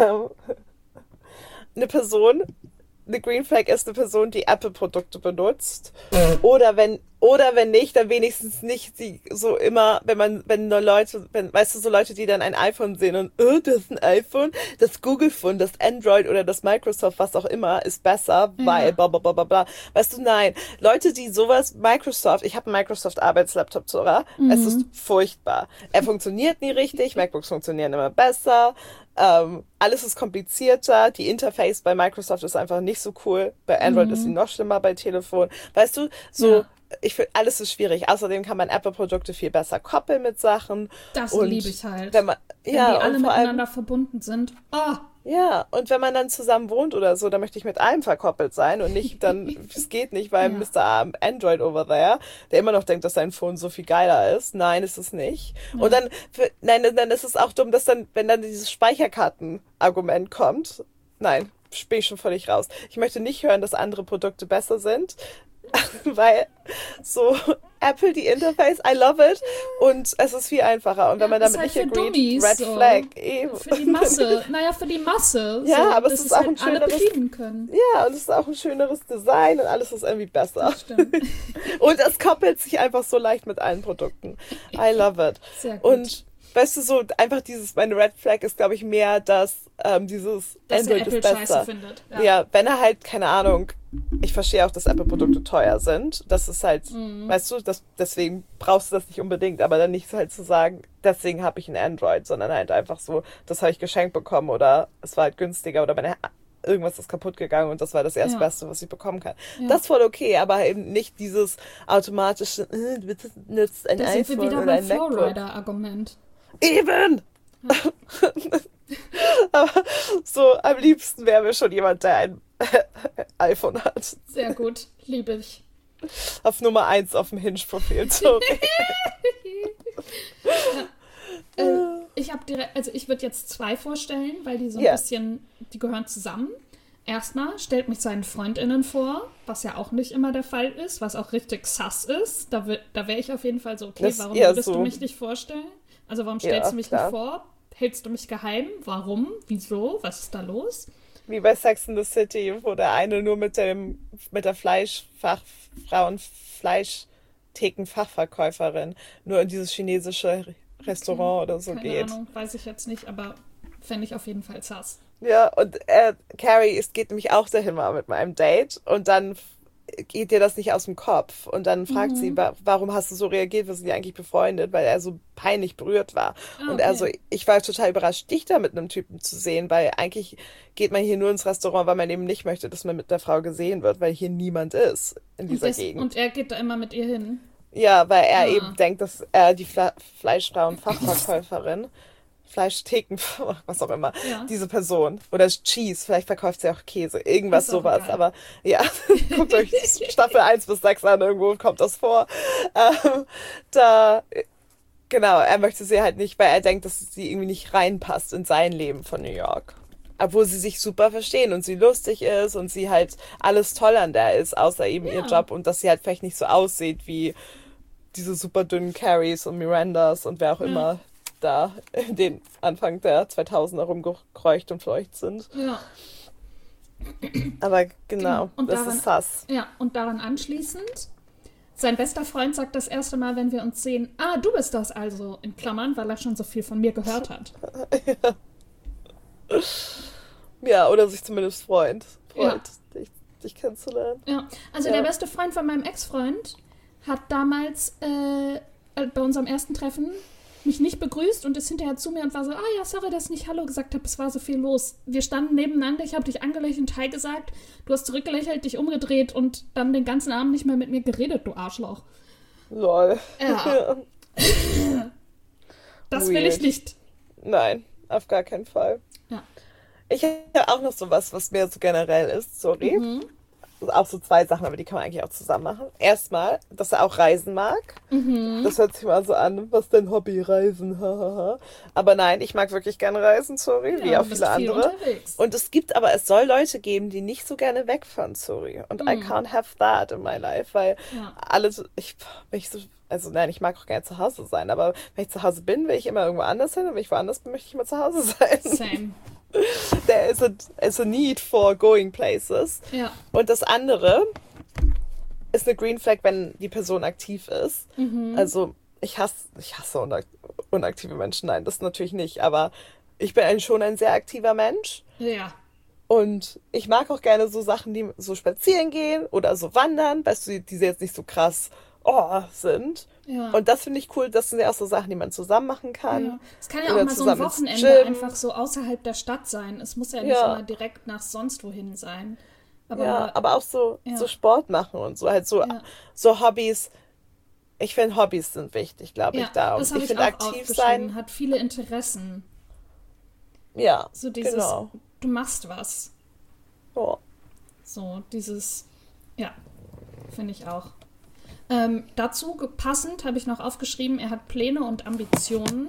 Eine Green Flag ist eine Person, die Apple-Produkte benutzt. Oder wenn nicht, dann wenigstens nicht die so immer, weißt du, so Leute, die dann ein iPhone sehen und, das ist ein iPhone, das Google-Phone, das Android oder das Microsoft, was auch immer, ist besser, weil bla bla bla bla bla. Weißt du, nein. Leute, die sowas, ich habe einen Microsoft-Arbeitslaptop, Zora, es ist furchtbar. Er funktioniert nie richtig, MacBooks funktionieren immer besser, alles ist komplizierter, die Interface bei Microsoft ist einfach nicht so cool, bei Android ist sie noch schlimmer, bei Telefon. Weißt du, so, ich finde, alles ist schwierig. Außerdem kann man Apple-Produkte viel besser koppeln mit Sachen. Das liebe ich halt. Wenn die alle miteinander verbunden sind. Oh. Ja, und wenn man dann zusammen wohnt oder so, dann möchte ich mit einem verkoppelt sein und nicht dann, es geht nicht, weil Mr. Android over there, der immer noch denkt, dass sein Phone so viel geiler ist. Nein, ist es nicht. Ja. Und dann ist es auch dumm, dass dann, wenn dann dieses Speicherkarten-Argument kommt, nein, bin ich schon völlig raus. Ich möchte nicht hören, dass andere Produkte besser sind, weil so Apple, die Interface, I love it und es ist viel einfacher und wenn man damit nicht agreed, Red Flag, eben. Für die Masse, für die Masse. Ja, so, aber es ist auch ein schöneres, können. Ja, und es ist auch ein schöneres Design und alles ist irgendwie besser. Das stimmt. Und es koppelt sich einfach so leicht mit allen Produkten. I love it. Sehr gut. Und weißt du, so einfach meine Red Flag ist, glaube ich, mehr, dass dieses Android ist besser. Findet. Ja, wenn er halt, keine Ahnung, ich verstehe auch, dass Apple-Produkte teuer sind. Das ist halt, weißt du, deswegen brauchst du das nicht unbedingt, aber dann nicht halt zu sagen, deswegen habe ich ein Android, sondern halt einfach so, das habe ich geschenkt bekommen oder es war halt günstiger oder irgendwas ist kaputt gegangen und das war das Erstbeste, was ich bekommen kann. Ja. Das ist voll okay, aber eben nicht dieses automatische, du nutzt ein iPhone oder ein MacBook. Flowrider-Argument. Eben! Ja. Aber so am liebsten wäre mir schon jemand, der ein iPhone hat. Sehr gut, liebe ich. Auf Nummer 1 auf dem Hinge-Profil, sorry. Ich würde jetzt 2 vorstellen, weil die so ein bisschen, die gehören zusammen. Erstmal stellt mich seinen FreundInnen vor, was ja auch nicht immer der Fall ist, was auch richtig sus ist. Da wäre ich auf jeden Fall so, okay, warum würdest du mich nicht vorstellen? Also warum stellst du mich nicht vor? Hältst du mich geheim? Warum? Wieso? Was ist da los? Wie bei Sex in the City, wo der eine nur mit der Fleischthekenfachverkäuferin nur in dieses chinesische Restaurant oder so geht. Keine Ahnung, weiß ich jetzt nicht, aber fände ich auf jeden Fall sass. Ja, und Carrie, es geht nämlich auch dahin mal mit meinem Date und dann geht dir das nicht aus dem Kopf. Und dann fragt sie, warum hast du so reagiert? Wir sind ja eigentlich befreundet, weil er so peinlich berührt war. Und ich war total überrascht, dich da mit einem Typen zu sehen, weil eigentlich geht man hier nur ins Restaurant, weil man eben nicht möchte, dass man mit der Frau gesehen wird, weil hier niemand ist in dieser Gegend. Und er geht da immer mit ihr hin? Ja, weil er eben denkt, dass er die Fleischfrauenfachverkäuferin Fleischtheken, was auch immer, diese Person. Oder Cheese, vielleicht verkauft sie auch Käse, irgendwas sowas. Geil. Aber ja, guckt euch Staffel 1 bis 6 an, irgendwo kommt das vor. Genau, er möchte sie halt nicht, weil er denkt, dass sie irgendwie nicht reinpasst in sein Leben von New York. Obwohl sie sich super verstehen und sie lustig ist und sie halt alles toll an der ist, außer eben ihr Job und dass sie halt vielleicht nicht so aussieht wie diese super dünnen Carries und Mirandas und wer auch immer da in den Anfang der 2000er rumgekreucht und fleucht sind. Ja. Aber genau, das ist sass. Ja, und daran anschließend, sein bester Freund sagt das erste Mal, wenn wir uns sehen, du bist das also, in Klammern, weil er schon so viel von mir gehört hat. Ja, oder sich zumindest freut, dich kennenzulernen. Ja, also der beste Freund von meinem Ex-Freund hat damals bei unserem ersten Treffen mich nicht begrüßt und ist hinterher zu mir und war so, ja, sorry, dass ich nicht Hallo gesagt habe, es war so viel los. Wir standen nebeneinander, ich habe dich angelächelt, Hi gesagt, du hast zurückgelächelt, dich umgedreht und dann den ganzen Abend nicht mehr mit mir geredet, du Arschloch. Lol. Ja. Das will ich nicht. Nein, auf gar keinen Fall. Ja. Ich habe auch noch sowas, was mir so generell ist, sorry. Auch so 2 Sachen, aber die kann man eigentlich auch zusammen machen. Erstmal, dass er auch reisen mag. Das hört sich mal so an, was dein Hobby, Reisen, hahaha. Aber nein, ich mag wirklich gerne reisen, sorry, wie auch viele andere. Unterwegs. Und es soll Leute geben, die nicht so gerne wegfahren, sorry. Und I can't have that in my life, weil ich mag auch gerne zu Hause sein, aber wenn ich zu Hause bin, will ich immer irgendwo anders hin und wenn ich woanders bin, möchte ich immer zu Hause sein. Same. There is a need for going places. Ja. Und das andere ist eine Green Flag, wenn die Person aktiv ist. Also ich hasse unaktive Menschen. Nein, das natürlich nicht. Aber ich bin schon ein sehr aktiver Mensch. Ja. Und ich mag auch gerne so Sachen, die so spazieren gehen oder so wandern, weißt du, die jetzt nicht so krass sind. Ja. Und das finde ich cool. Das sind ja auch so Sachen, die man zusammen machen kann. Ja. Es kann ja Oder auch mal so ein zusammen ins Wochenende Gym. einfach so außerhalb der Stadt sein. Es muss ja nicht Ja. immer direkt nach sonst wohin sein. Aber, Ja, aber auch so Sport machen und so. Halt Ja. so Hobbys. Ich finde, Hobbys sind wichtig, glaube ich, da. Und das habe ich finde, auch aktiv aufgeschrieben. sein. Hat viele Interessen. Ja, So dieses, genau. du machst was. Ja. So dieses, ja, finde ich auch. Dazu passend habe ich noch aufgeschrieben, er hat Pläne und Ambitionen.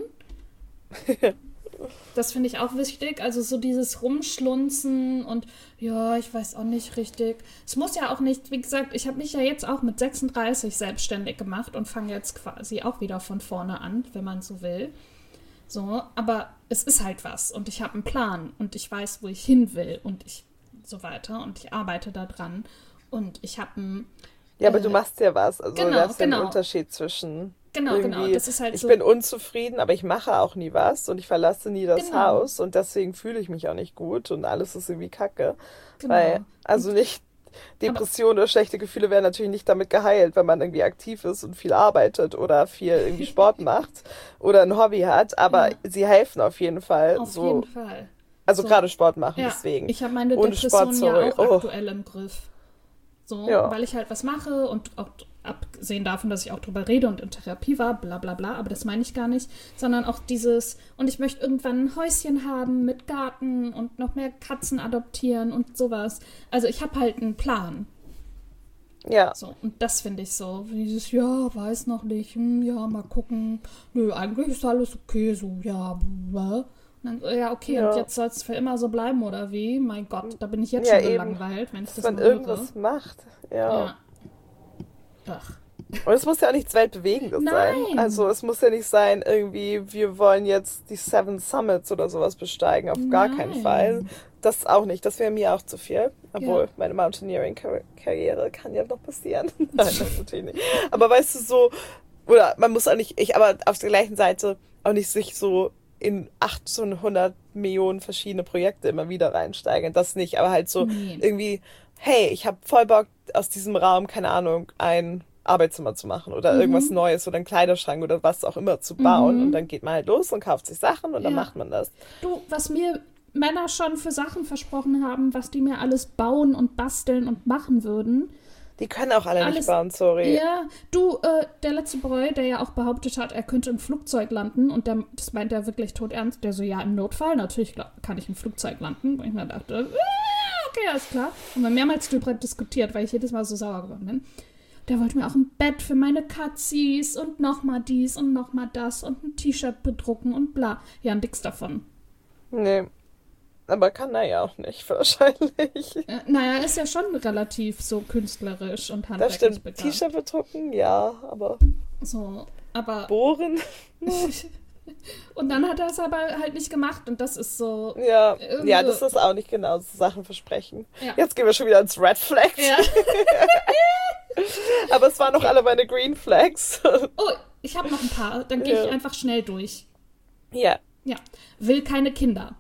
Das finde ich auch wichtig. Also so dieses Rumschlunzen und ja, ich weiß auch nicht richtig. Es muss ja auch nicht, wie gesagt, ich habe mich ja jetzt auch mit 36 selbstständig gemacht und fange jetzt quasi auch wieder von vorne an, wenn man so will. So, aber es ist halt was und ich habe einen Plan und ich weiß, wo ich hin will und ich so weiter und ich arbeite da dran und ich habe einen Ja, aber du machst ja was. Also genau, das ist ja genau. ein Unterschied zwischen Genau, irgendwie, das ist halt ich so. bin unzufrieden, aber ich mache auch nie was und ich verlasse nie das Genau. Haus und deswegen fühle ich mich auch nicht gut und alles ist irgendwie kacke. Genau. Weil, also nicht, Depressionen oder schlechte Gefühle werden natürlich nicht damit geheilt, wenn man irgendwie aktiv ist und viel arbeitet oder viel irgendwie Sport macht oder ein Hobby hat, aber sie helfen auf jeden Fall. Auf so, jeden Fall. also So. gerade Sport machen, Ja, deswegen. ich habe meine Ohne Depression Sport, sorry. ja auch aktuell im Griff. So, Ja. weil ich halt was mache und auch abgesehen davon, dass ich auch drüber rede und in Therapie war, bla bla bla, aber das meine ich gar nicht, sondern auch dieses, und ich möchte irgendwann ein Häuschen haben mit Garten und noch mehr Katzen adoptieren und sowas. Also ich habe halt einen Plan. Ja. So, und das finde ich so, dieses, ja, weiß noch nicht, ja, mal gucken, nö, eigentlich ist alles okay, so, ja, bla. Und dann, ja, okay, Ja. und jetzt soll es für immer so bleiben, oder wie? Mein Gott, da bin ich jetzt Ja, schon eben. gelangweilt, wenn ich das Dass man mal höre. irgendwas macht. Ja. Ja. Ach, Und es muss ja auch nichts Weltbewegendes sein. Nein. Also es muss ja nicht sein, irgendwie, wir wollen jetzt die 7 Summits oder sowas besteigen. Auf gar keinen Nein. Fall. Das auch nicht. Das wäre mir auch zu viel. Obwohl, Ja. meine Mountaineering-Karriere kann ja noch passieren. Nein, das natürlich nicht. Aber weißt du, so, oder man muss auch nicht, aber auf der gleichen Seite auch nicht sich so in 800 Millionen verschiedene Projekte immer wieder reinsteigen. Das nicht, aber halt so Nee. irgendwie, hey, ich habe voll Bock, aus diesem Raum, keine Ahnung, ein Arbeitszimmer zu machen oder irgendwas Neues oder einen Kleiderschrank oder was auch immer zu bauen. Und dann geht man halt los und kauft sich Sachen und dann Ja. macht man das. du, was mir Männer schon für Sachen versprochen haben, was die mir alles bauen und basteln und machen würden. Die können auch alle Alles- nicht bauen, sorry. Ja, du, der letzte Boy, der ja auch behauptet hat, er könnte im Flugzeug landen und das meint er wirklich todernst, der so, ja, im Notfall, natürlich kann ich im Flugzeug landen. Und ich mir dachte, okay, alles klar. Und wir haben mehrmals darüber diskutiert, weil ich jedes Mal so sauer geworden bin. Der wollte mir auch ein Bett für meine Katzis und nochmal dies und nochmal das und ein T-Shirt bedrucken und bla. Ja, ein Dix davon. Nee. Aber kann er ja auch nicht, wahrscheinlich. Naja, ist ja schon relativ so künstlerisch und Das handwerklich stimmt. begabt. T-Shirt bedrucken, ja, aber So, aber bohren, und dann hat er es aber halt nicht gemacht und das ist so. ja. Irgendwie- Ja, das ist auch nicht genau so Sachen versprechen. Ja. Jetzt gehen wir schon wieder ins Red Flag. Ja. Aber es waren noch alle meine Green Flags. Oh, ich habe noch ein paar. Dann gehe Ja. ich einfach schnell durch. Ja. Ja. Will keine Kinder.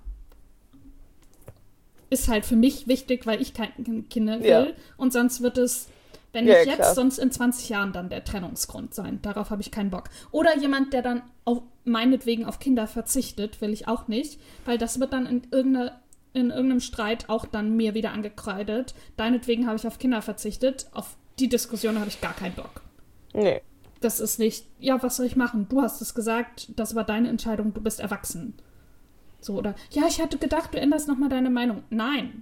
Ist halt für mich wichtig, weil ich keine Kinder will. Ja. Und sonst wird es, wenn Ja, nicht ja, jetzt, klar. sonst in 20 Jahren dann der Trennungsgrund sein. Darauf habe ich keinen Bock. Oder jemand, der dann meinetwegen auf Kinder verzichtet, will ich auch nicht. Weil das wird dann in irgendeinem Streit auch dann mir wieder angekreidet. Deinetwegen habe ich auf Kinder verzichtet. Auf die Diskussion habe ich gar keinen Bock. Nee. Das ist nicht, ja, was soll ich machen? Du hast es gesagt, das war deine Entscheidung, du bist erwachsen. So, oder, ja, ich hatte gedacht, du änderst nochmal deine Meinung. Nein.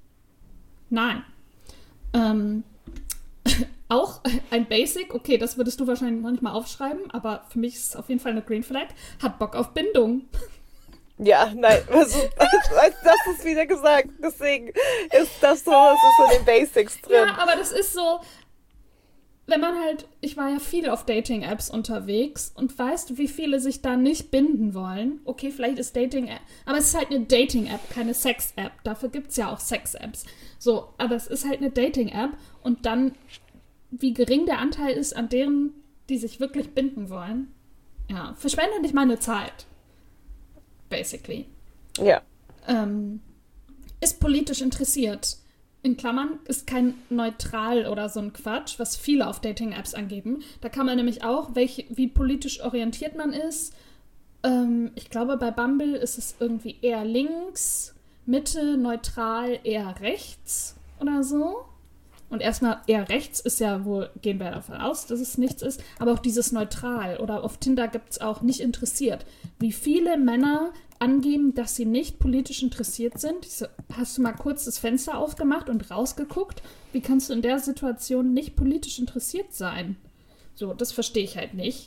Auch ein Basic, okay, das würdest du wahrscheinlich noch nicht mal aufschreiben, aber für mich ist es auf jeden Fall eine Green Flag, hat Bock auf Bindung. Ja, nein, das ist wieder gesagt, deswegen ist das so in den Basics drin. Ja, aber das ist so, wenn man halt, ich war ja viel auf Dating-Apps unterwegs und weißt du, wie viele sich da nicht binden wollen? Okay, vielleicht ist Dating-App, aber es ist halt eine Dating-App, keine Sex-App. Dafür gibt es ja auch Sex-Apps. So, aber es ist halt eine Dating-App und dann, wie gering der Anteil ist an deren, die sich wirklich binden wollen. Ja, verschwende nicht meine Zeit. Basically. Ja. Ist politisch interessiert. In Klammern ist kein neutral oder so ein Quatsch, was viele auf Dating-Apps angeben. Da kann man nämlich auch, wie politisch orientiert man ist. Ich glaube, bei Bumble ist es irgendwie eher links, Mitte, neutral, eher rechts oder so. Und erstmal eher rechts ist ja wohl, gehen wir davon aus, dass es nichts ist, aber auch dieses neutral oder auf Tinder gibt es auch nicht interessiert. Wie viele Männer angeben, dass sie nicht politisch interessiert sind. So, hast du mal kurz das Fenster aufgemacht und rausgeguckt? Wie kannst du in der Situation nicht politisch interessiert sein? So, das verstehe ich halt nicht.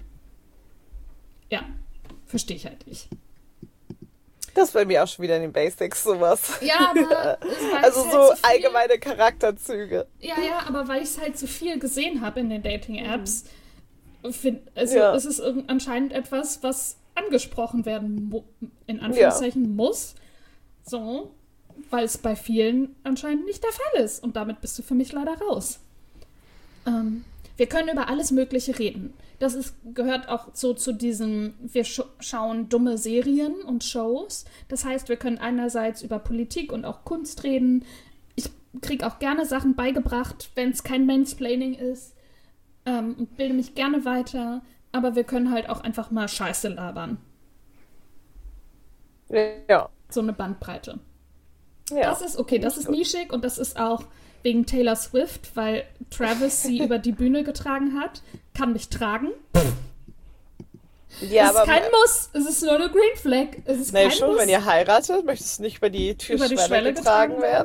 Ja, verstehe ich halt nicht. Das ist bei mir auch schon wieder in den Basics sowas. Ja, aber also so halt allgemeine Charakterzüge. Ja, aber weil ich es halt so viel gesehen habe in den Dating-Apps, es ist anscheinend etwas, was angesprochen werden, in Anführungszeichen, muss. So, weil es bei vielen anscheinend nicht der Fall ist. Und damit bist du für mich leider raus. Wir können über alles Mögliche reden. Das gehört auch so zu diesem, wir schauen dumme Serien und Shows. Das heißt, wir können einerseits über Politik und auch Kunst reden. Ich kriege auch gerne Sachen beigebracht, wenn es kein Mansplaining ist. Und bilde mich gerne weiter. Aber wir können halt auch einfach mal Scheiße labern. Ja. So eine Bandbreite. Ja. Das ist okay, das ist nischig und das ist auch wegen Taylor Swift, weil Travis sie über die Bühne getragen hat. Kann mich tragen. Ja, es ist kein Muss, es ist nur eine Green Flag. Es ist kein schon, Muss. Wenn ihr heiratet, möchtest du nicht über die Türschwelle getragen werden.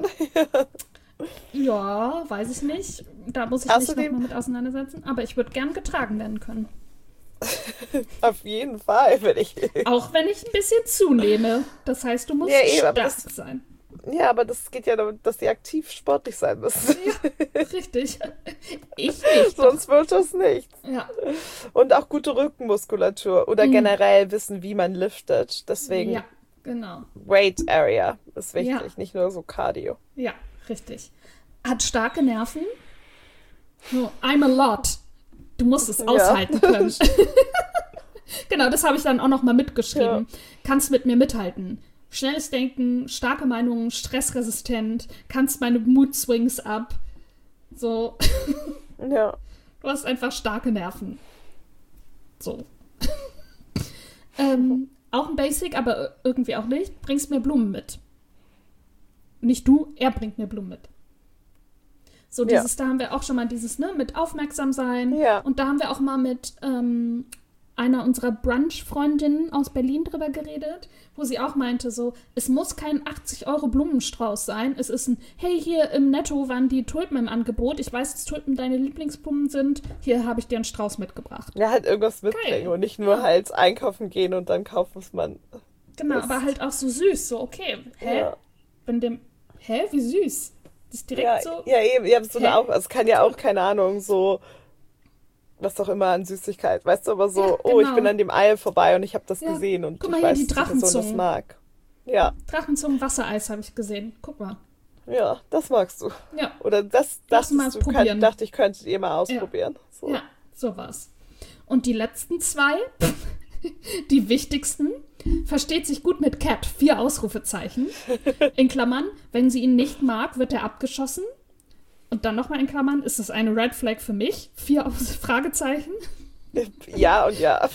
Ja, weiß ich nicht. Da muss ich mich nochmal mit auseinandersetzen. Aber ich würde gern getragen werden können. Auf jeden Fall, Auch wenn ich ein bisschen zunehme. Das heißt, du musst stark sein. Ja, aber das geht ja darum, dass die aktiv sportlich sein müssen. Ja, richtig. Ich nicht. Sonst wird das nichts. Ja. Und auch gute Rückenmuskulatur oder generell wissen, wie man liftet. Deswegen ja, genau. Weight Area ist wichtig, nicht nur so Cardio. Ja, richtig. Hat starke Nerven. So, I'm a lot. Du musst es aushalten können. Genau, das habe ich dann auch noch mal mitgeschrieben. Ja. Kannst mit mir mithalten. Schnelles Denken, starke Meinungen, stressresistent, kannst meine Mood-Swings ab. So. Ja. Du hast einfach starke Nerven. So. Auch ein Basic, aber irgendwie auch nicht. Bringst mir Blumen mit. Nicht du, er bringt mir Blumen mit. So dieses, da haben wir auch schon mal dieses, mit aufmerksam sein. Ja. Und da haben wir auch mal mit einer unserer Brunch-Freundinnen aus Berlin drüber geredet, wo sie auch meinte so, es muss kein 80€ Blumenstrauß sein. Es ist ein, hey, hier im Netto waren die Tulpen im Angebot. Ich weiß, dass Tulpen deine Lieblingsblumen sind. Hier habe ich dir einen Strauß mitgebracht. Ja, halt irgendwas mitbringen und nicht nur halt einkaufen gehen und dann kaufen, was man... Genau, aber halt auch so süß. So, okay, wie süß. Das ist direkt so... Ja, eben. Ja, so auch, es kann ja auch, keine Ahnung, so... was auch immer an Süßigkeit, weißt du, aber so, ja, genau. Ich bin an dem Eil vorbei und ich habe das gesehen und guck mal ich hier, weiß, die dass die Person das mag. Ja. Drachenzungen-Wassereis habe ich gesehen. Guck mal. Ja, das magst du. Ja. Oder das dachte ich, könntet ihr mal ausprobieren. Ja, so. Ja, sowas. Und die letzten 2, die wichtigsten, versteht sich gut mit Cat, 4 Ausrufezeichen. In Klammern, wenn sie ihn nicht mag, wird er abgeschossen. Und dann nochmal in Klammern, ist das eine Red Flag für mich? 4 Fragezeichen. Ja und ja.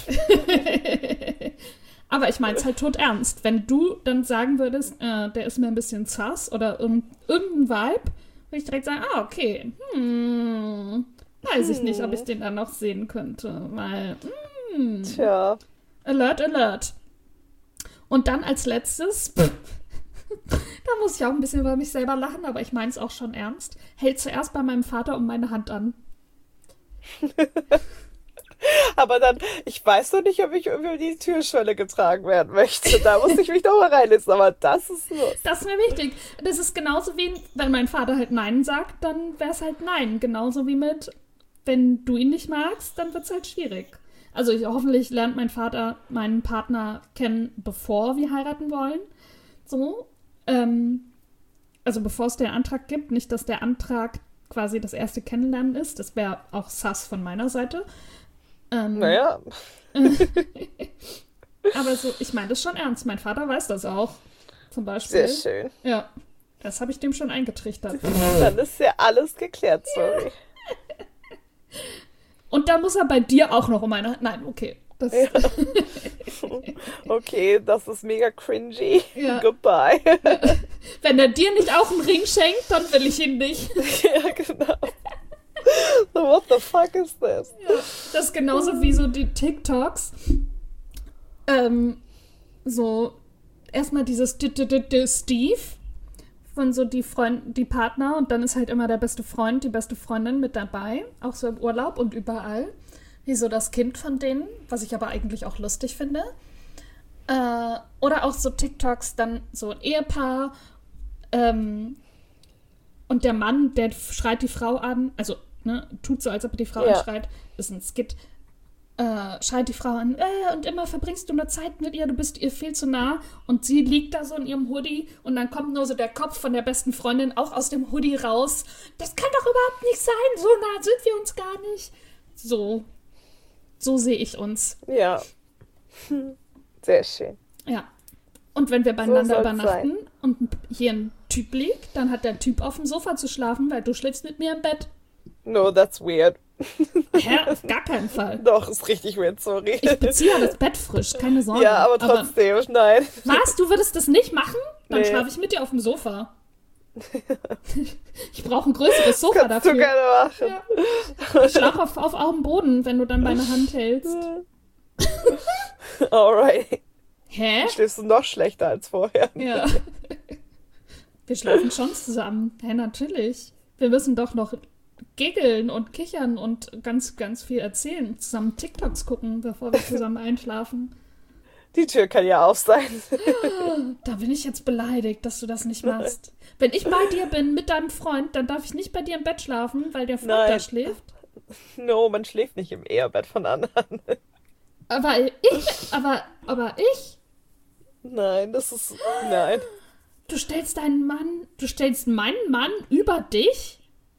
Aber ich meine es halt todernst. Wenn du dann sagen würdest, der ist mir ein bisschen sass oder irgendein Vibe, würde ich direkt sagen, okay, weiß ich nicht, ob ich den dann noch sehen könnte, weil, Tja. Alert, alert. Und dann als letztes, da muss ich auch ein bisschen über mich selber lachen, aber ich meine es auch schon ernst, hält zuerst bei meinem Vater um meine Hand an. Aber dann, ich weiß noch nicht, ob ich über die Türschwelle getragen werden möchte. Da muss ich mich doch mal reinlesen, aber das ist los. Das ist mir wichtig. Das ist genauso wie, wenn mein Vater halt Nein sagt, dann wäre es halt Nein. Genauso wie mit, wenn du ihn nicht magst, dann wird es halt schwierig. Also hoffentlich lernt mein Vater meinen Partner kennen, bevor wir heiraten wollen. So. Also bevor es den Antrag gibt. Nicht, dass der Antrag quasi das erste Kennenlernen ist. Das wäre auch sass von meiner Seite. Naja. Aber so, ich meine das schon ernst. Mein Vater weiß das auch. Zum Beispiel. Sehr schön. Ja. Das habe ich dem schon eingetrichtert. Dann ist ja alles geklärt, sorry. Und da muss er bei dir auch noch um eine... Nein, okay. Das Ja. Okay, das ist mega cringy. Ja. Goodbye. Wenn er dir nicht auch einen Ring schenkt, dann will ich ihn nicht. Ja, genau. So, what the fuck is this? Ja. Das ist genauso wie so die TikToks. So, erstmal dieses Steve von so die Partner und dann ist halt immer der beste Freund, die beste Freundin mit dabei, auch so im Urlaub und überall. Wie so das Kind von denen, was ich aber eigentlich auch lustig finde. Oder auch so TikToks, dann so ein Ehepaar und der Mann, der schreit die Frau an, also tut so, als ob er die Frau anschreit, ist ein Skit, schreit die Frau an, und immer verbringst du nur Zeit mit ihr, du bist ihr viel zu nah und sie liegt da so in ihrem Hoodie und dann kommt nur so der Kopf von der besten Freundin auch aus dem Hoodie raus. Das kann doch überhaupt nicht sein, so nah sind wir uns gar nicht. So sehe ich uns. Ja. Sehr schön. Ja. Und wenn wir beieinander soll's übernachten und hier ein Typ liegt, dann hat der Typ auf dem Sofa zu schlafen, weil du schläfst mit mir im Bett. No, that's weird. Hä? Auf gar keinen Fall. Doch, ist richtig weird, sorry. Ich beziehe ja das Bett frisch, keine Sorge. Ja, aber trotzdem, nein. Was? Du würdest das nicht machen? Dann Nee. schlafe ich mit dir auf dem Sofa. Ich brauche ein größeres Sofa Kannst du dafür. gerne machen. Ja. Ich schlafe auf dem Boden, wenn du dann meine Hand hältst. Alright. Hä? Schläfst du noch schlechter als vorher. Ja. Wir schlafen schon zusammen. Hä, natürlich. Wir müssen doch noch giggeln und kichern und ganz, ganz viel erzählen. Zusammen TikToks gucken, bevor wir zusammen einschlafen. Die Tür kann ja auf sein. Da bin ich jetzt beleidigt, dass du das nicht machst. Wenn ich bei dir bin mit deinem Freund, dann darf ich nicht bei dir im Bett schlafen, weil der Freund Nein. da schläft. No, man schläft nicht im Ehebett von anderen. Aber ich? Nein, das ist... Nein. Du stellst meinen Mann über dich?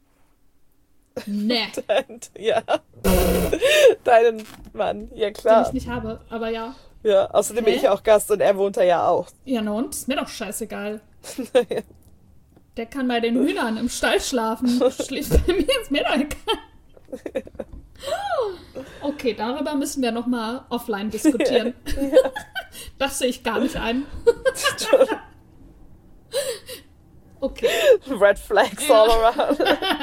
Nee, Ja. Deinen Mann, ja den klar. ich nicht habe, aber ja. Ja, außerdem bin Hä? ich auch Gast und er wohnt da ja auch. Ja, na und? Ist mir doch scheißegal. Der kann bei den Hühnern im Stall schlafen. Schläft bei mir, ist mir doch egal. Okay, darüber müssen wir nochmal offline diskutieren. Ja. Das sehe ich gar nicht ein. Okay. Red flags all around.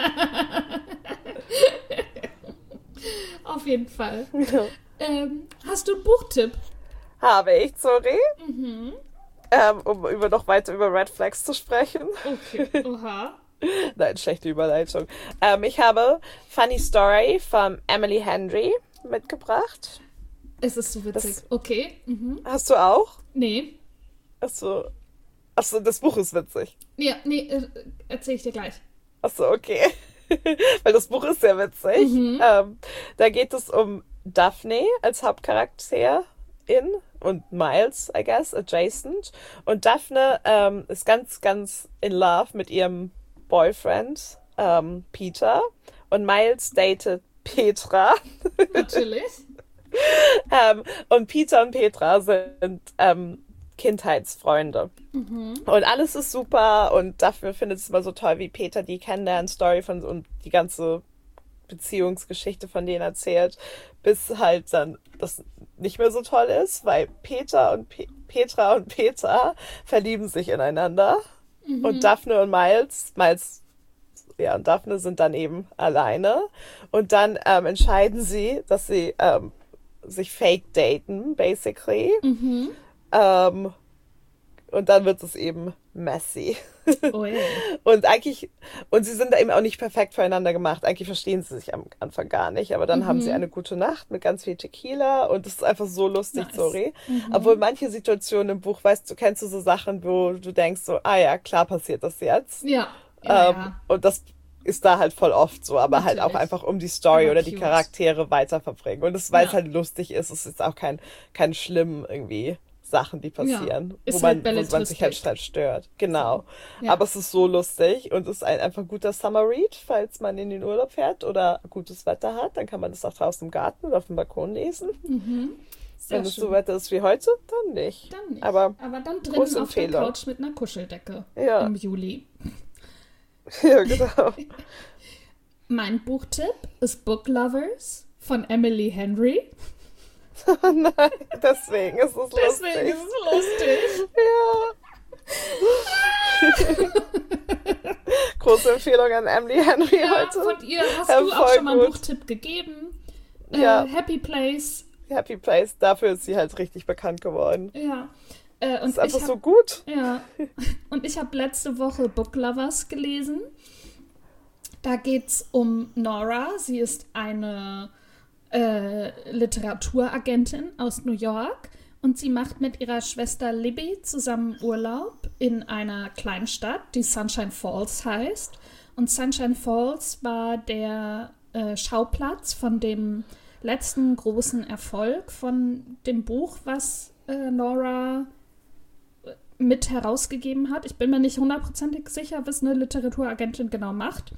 Auf jeden Fall. Ja. Hast du einen Buchtipp? Habe ich, sorry. Um noch weiter über Red Flags zu sprechen. Okay. Oha. Nein, schlechte Überleitung. Ich habe Funny Story von Emily Henry mitgebracht. Es ist so witzig. Okay. Hast du auch? Nee. Achso, das Buch ist witzig. Ja, nee, erzähl ich dir gleich. Achso, okay. Weil das Buch ist sehr witzig. Da geht es um Daphne als Hauptcharakterin und Miles, I guess, adjacent. Und Daphne ist ganz, ganz in love mit ihrem Boyfriend, Peter. Und Miles datet Petra. Natürlich. Und Peter und Petra sind Kindheitsfreunde. Und alles ist super und Daphne findet es immer so toll, wie Peter die Kennenlern-Story und die ganze Beziehungsgeschichte von denen erzählt, bis halt dann das nicht mehr so toll ist, weil Petra und Peter verlieben sich ineinander und Daphne und Miles ja, und Daphne sind dann eben alleine. Und dann entscheiden sie, dass sie sich fake daten, basically. Ähm, und dann wird es eben messy. Oh yeah. Und sie sind da eben auch nicht perfekt füreinander gemacht. Eigentlich verstehen sie sich am Anfang gar nicht, aber dann haben sie eine gute Nacht mit ganz viel Tequila und es ist einfach so lustig, Nice. sorry. Obwohl manche Situationen im Buch, weißt du, kennst du so Sachen, wo du denkst so, ah ja, klar passiert das jetzt. Ja. Ja. Und das ist da halt voll oft so, aber halt auch Natürlich. einfach um die Story Aber oder die cute. Charaktere weiterverbringen. Und weil es Ja. halt lustig ist, es ist auch kein schlimm irgendwie Sachen, die passieren, Ist wo halt man sich halt Belletristik. stört. Genau. Ja. Aber es ist so lustig und es ist einfach ein guter Summer Read, falls man in den Urlaub fährt oder gutes Wetter hat. Dann kann man das auch draußen im Garten oder auf dem Balkon lesen. Sehr Wenn es schön. so Wetter ist wie heute, dann nicht. Dann nicht. Aber dann große drinnen auf der Empfehlung. Couch mit einer Kuscheldecke Ja. im Juli. Ja, genau. Mein Buchtipp ist Book Lovers von Emily Henry. Nein, deswegen ist es Deswegen lustig. ist es lustig. Ja. Große Empfehlung an Emily Henry Ja, heute. von ihr hast du auch Voll schon mal einen gut. Buchtipp gegeben. Ja. Happy Place. Happy Place, dafür ist sie halt richtig bekannt geworden. Ja. Und Ist einfach ich so gut. Ja, und ich habe letzte Woche Book Lovers gelesen. Da geht es um Nora. Sie ist eine Literaturagentin aus New York und sie macht mit ihrer Schwester Libby zusammen Urlaub in einer Kleinstadt, die Sunshine Falls heißt. Und Sunshine Falls war der Schauplatz von dem letzten großen Erfolg von dem Buch, was Nora mit herausgegeben hat. Ich bin mir nicht hundertprozentig sicher, was eine Literaturagentin genau macht.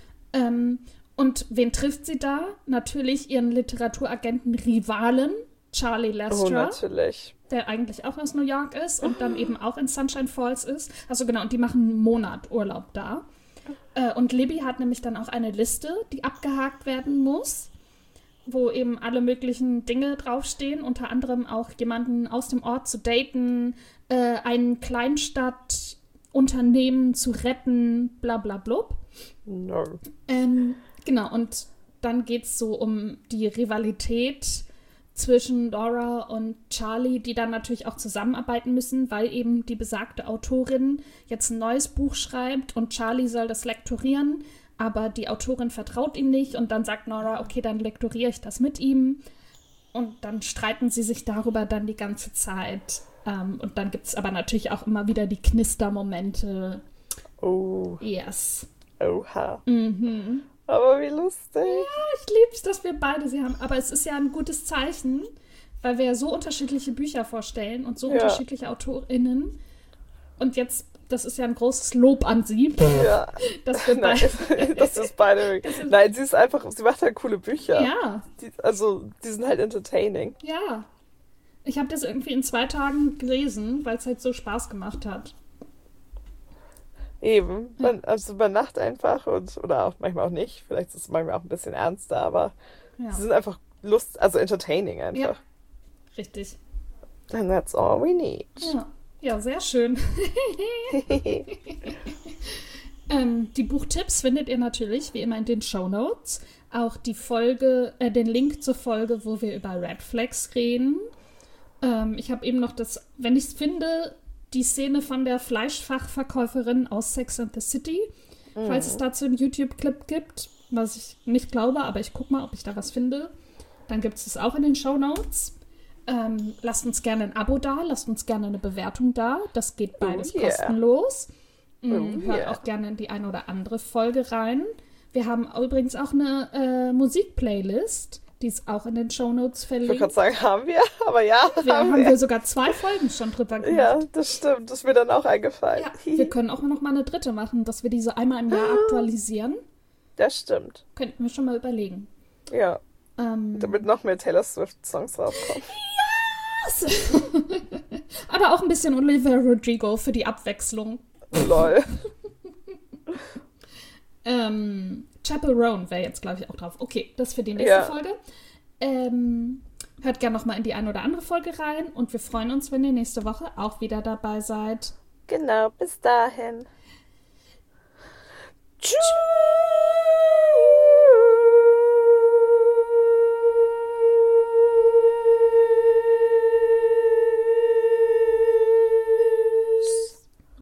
Und wen trifft sie da? Natürlich ihren Literaturagenten-Rivalen, Charlie Oh, Lester, natürlich. der eigentlich auch aus New York ist und dann eben auch in Sunshine Falls ist. Also genau, und die machen einen Monat Urlaub da. Und Libby hat nämlich dann auch eine Liste, die abgehakt werden muss, wo eben alle möglichen Dinge draufstehen, unter anderem auch jemanden aus dem Ort zu daten, ein Kleinstadtunternehmen zu retten, bla bla blub. No. Genau, und dann geht es so um die Rivalität zwischen Nora und Charlie, die dann natürlich auch zusammenarbeiten müssen, weil eben die besagte Autorin jetzt ein neues Buch schreibt und Charlie soll das lektorieren, aber die Autorin vertraut ihm nicht und dann sagt Nora, okay, dann lektoriere ich das mit ihm und dann streiten sie sich darüber dann die ganze Zeit. Und dann gibt es aber natürlich auch immer wieder die Knistermomente. Oh, Yes. oha. Mhm. Aber wie lustig. Ich liebe es, dass wir beide sie haben. Aber es ist ja ein gutes Zeichen, weil wir ja so unterschiedliche Bücher vorstellen und so Ja. unterschiedliche AutorInnen. Und jetzt, das ist ja ein großes Lob an sie, Ja. dass wir Nein, beide... das ist beide. Nein, sie macht halt coole Bücher. Ja, Die sind halt entertaining. ja. Ich habe das irgendwie in 2 Tagen gelesen, weil es halt so Spaß gemacht hat. Eben. Über Nacht einfach oder auch manchmal auch nicht. Vielleicht ist es manchmal auch ein bisschen ernster, aber Ja, sie sind einfach entertaining ja. einfach. Richtig. And that's all we need. Ja, sehr schön. Die Buchtipps findet ihr natürlich wie immer in den Shownotes. Auch die den Link zur Folge, wo wir über Red Flags reden. Ich habe eben noch wenn ich es finde, die Szene von der Fleischfachverkäuferin aus Sex and the City. Falls es dazu einen YouTube-Clip gibt, was ich nicht glaube, aber ich gucke mal, ob ich da was finde. Dann gibt es auch in den Shownotes. Lasst uns gerne ein Abo da, lasst uns gerne eine Bewertung da. Das geht beides yeah. kostenlos. Hört yeah. auch gerne in die eine oder andere Folge rein. Wir haben übrigens auch eine Musikplaylist, die ist auch in den Shownotes Ich wollte verlinkt. gerade sagen, haben wir? Aber ja, Haben wir sogar 2 Folgen schon drüber gemacht. Ja, das stimmt. Das ist mir dann auch eingefallen. Ja, wir können auch noch mal eine 3. machen, dass wir diese einmal im Jahr aktualisieren. Das stimmt. Könnten wir schon mal überlegen. Ja. Damit noch mehr Taylor Swift-Songs rauskommen. Aber auch ein bisschen Olivia Rodrigo für die Abwechslung. Lol. Chapel Roan wäre jetzt, glaube ich, auch drauf. Okay, das für die nächste Folge. Hört gerne noch mal in die eine oder andere Folge rein und wir freuen uns, wenn ihr nächste Woche auch wieder dabei seid. Genau, bis dahin.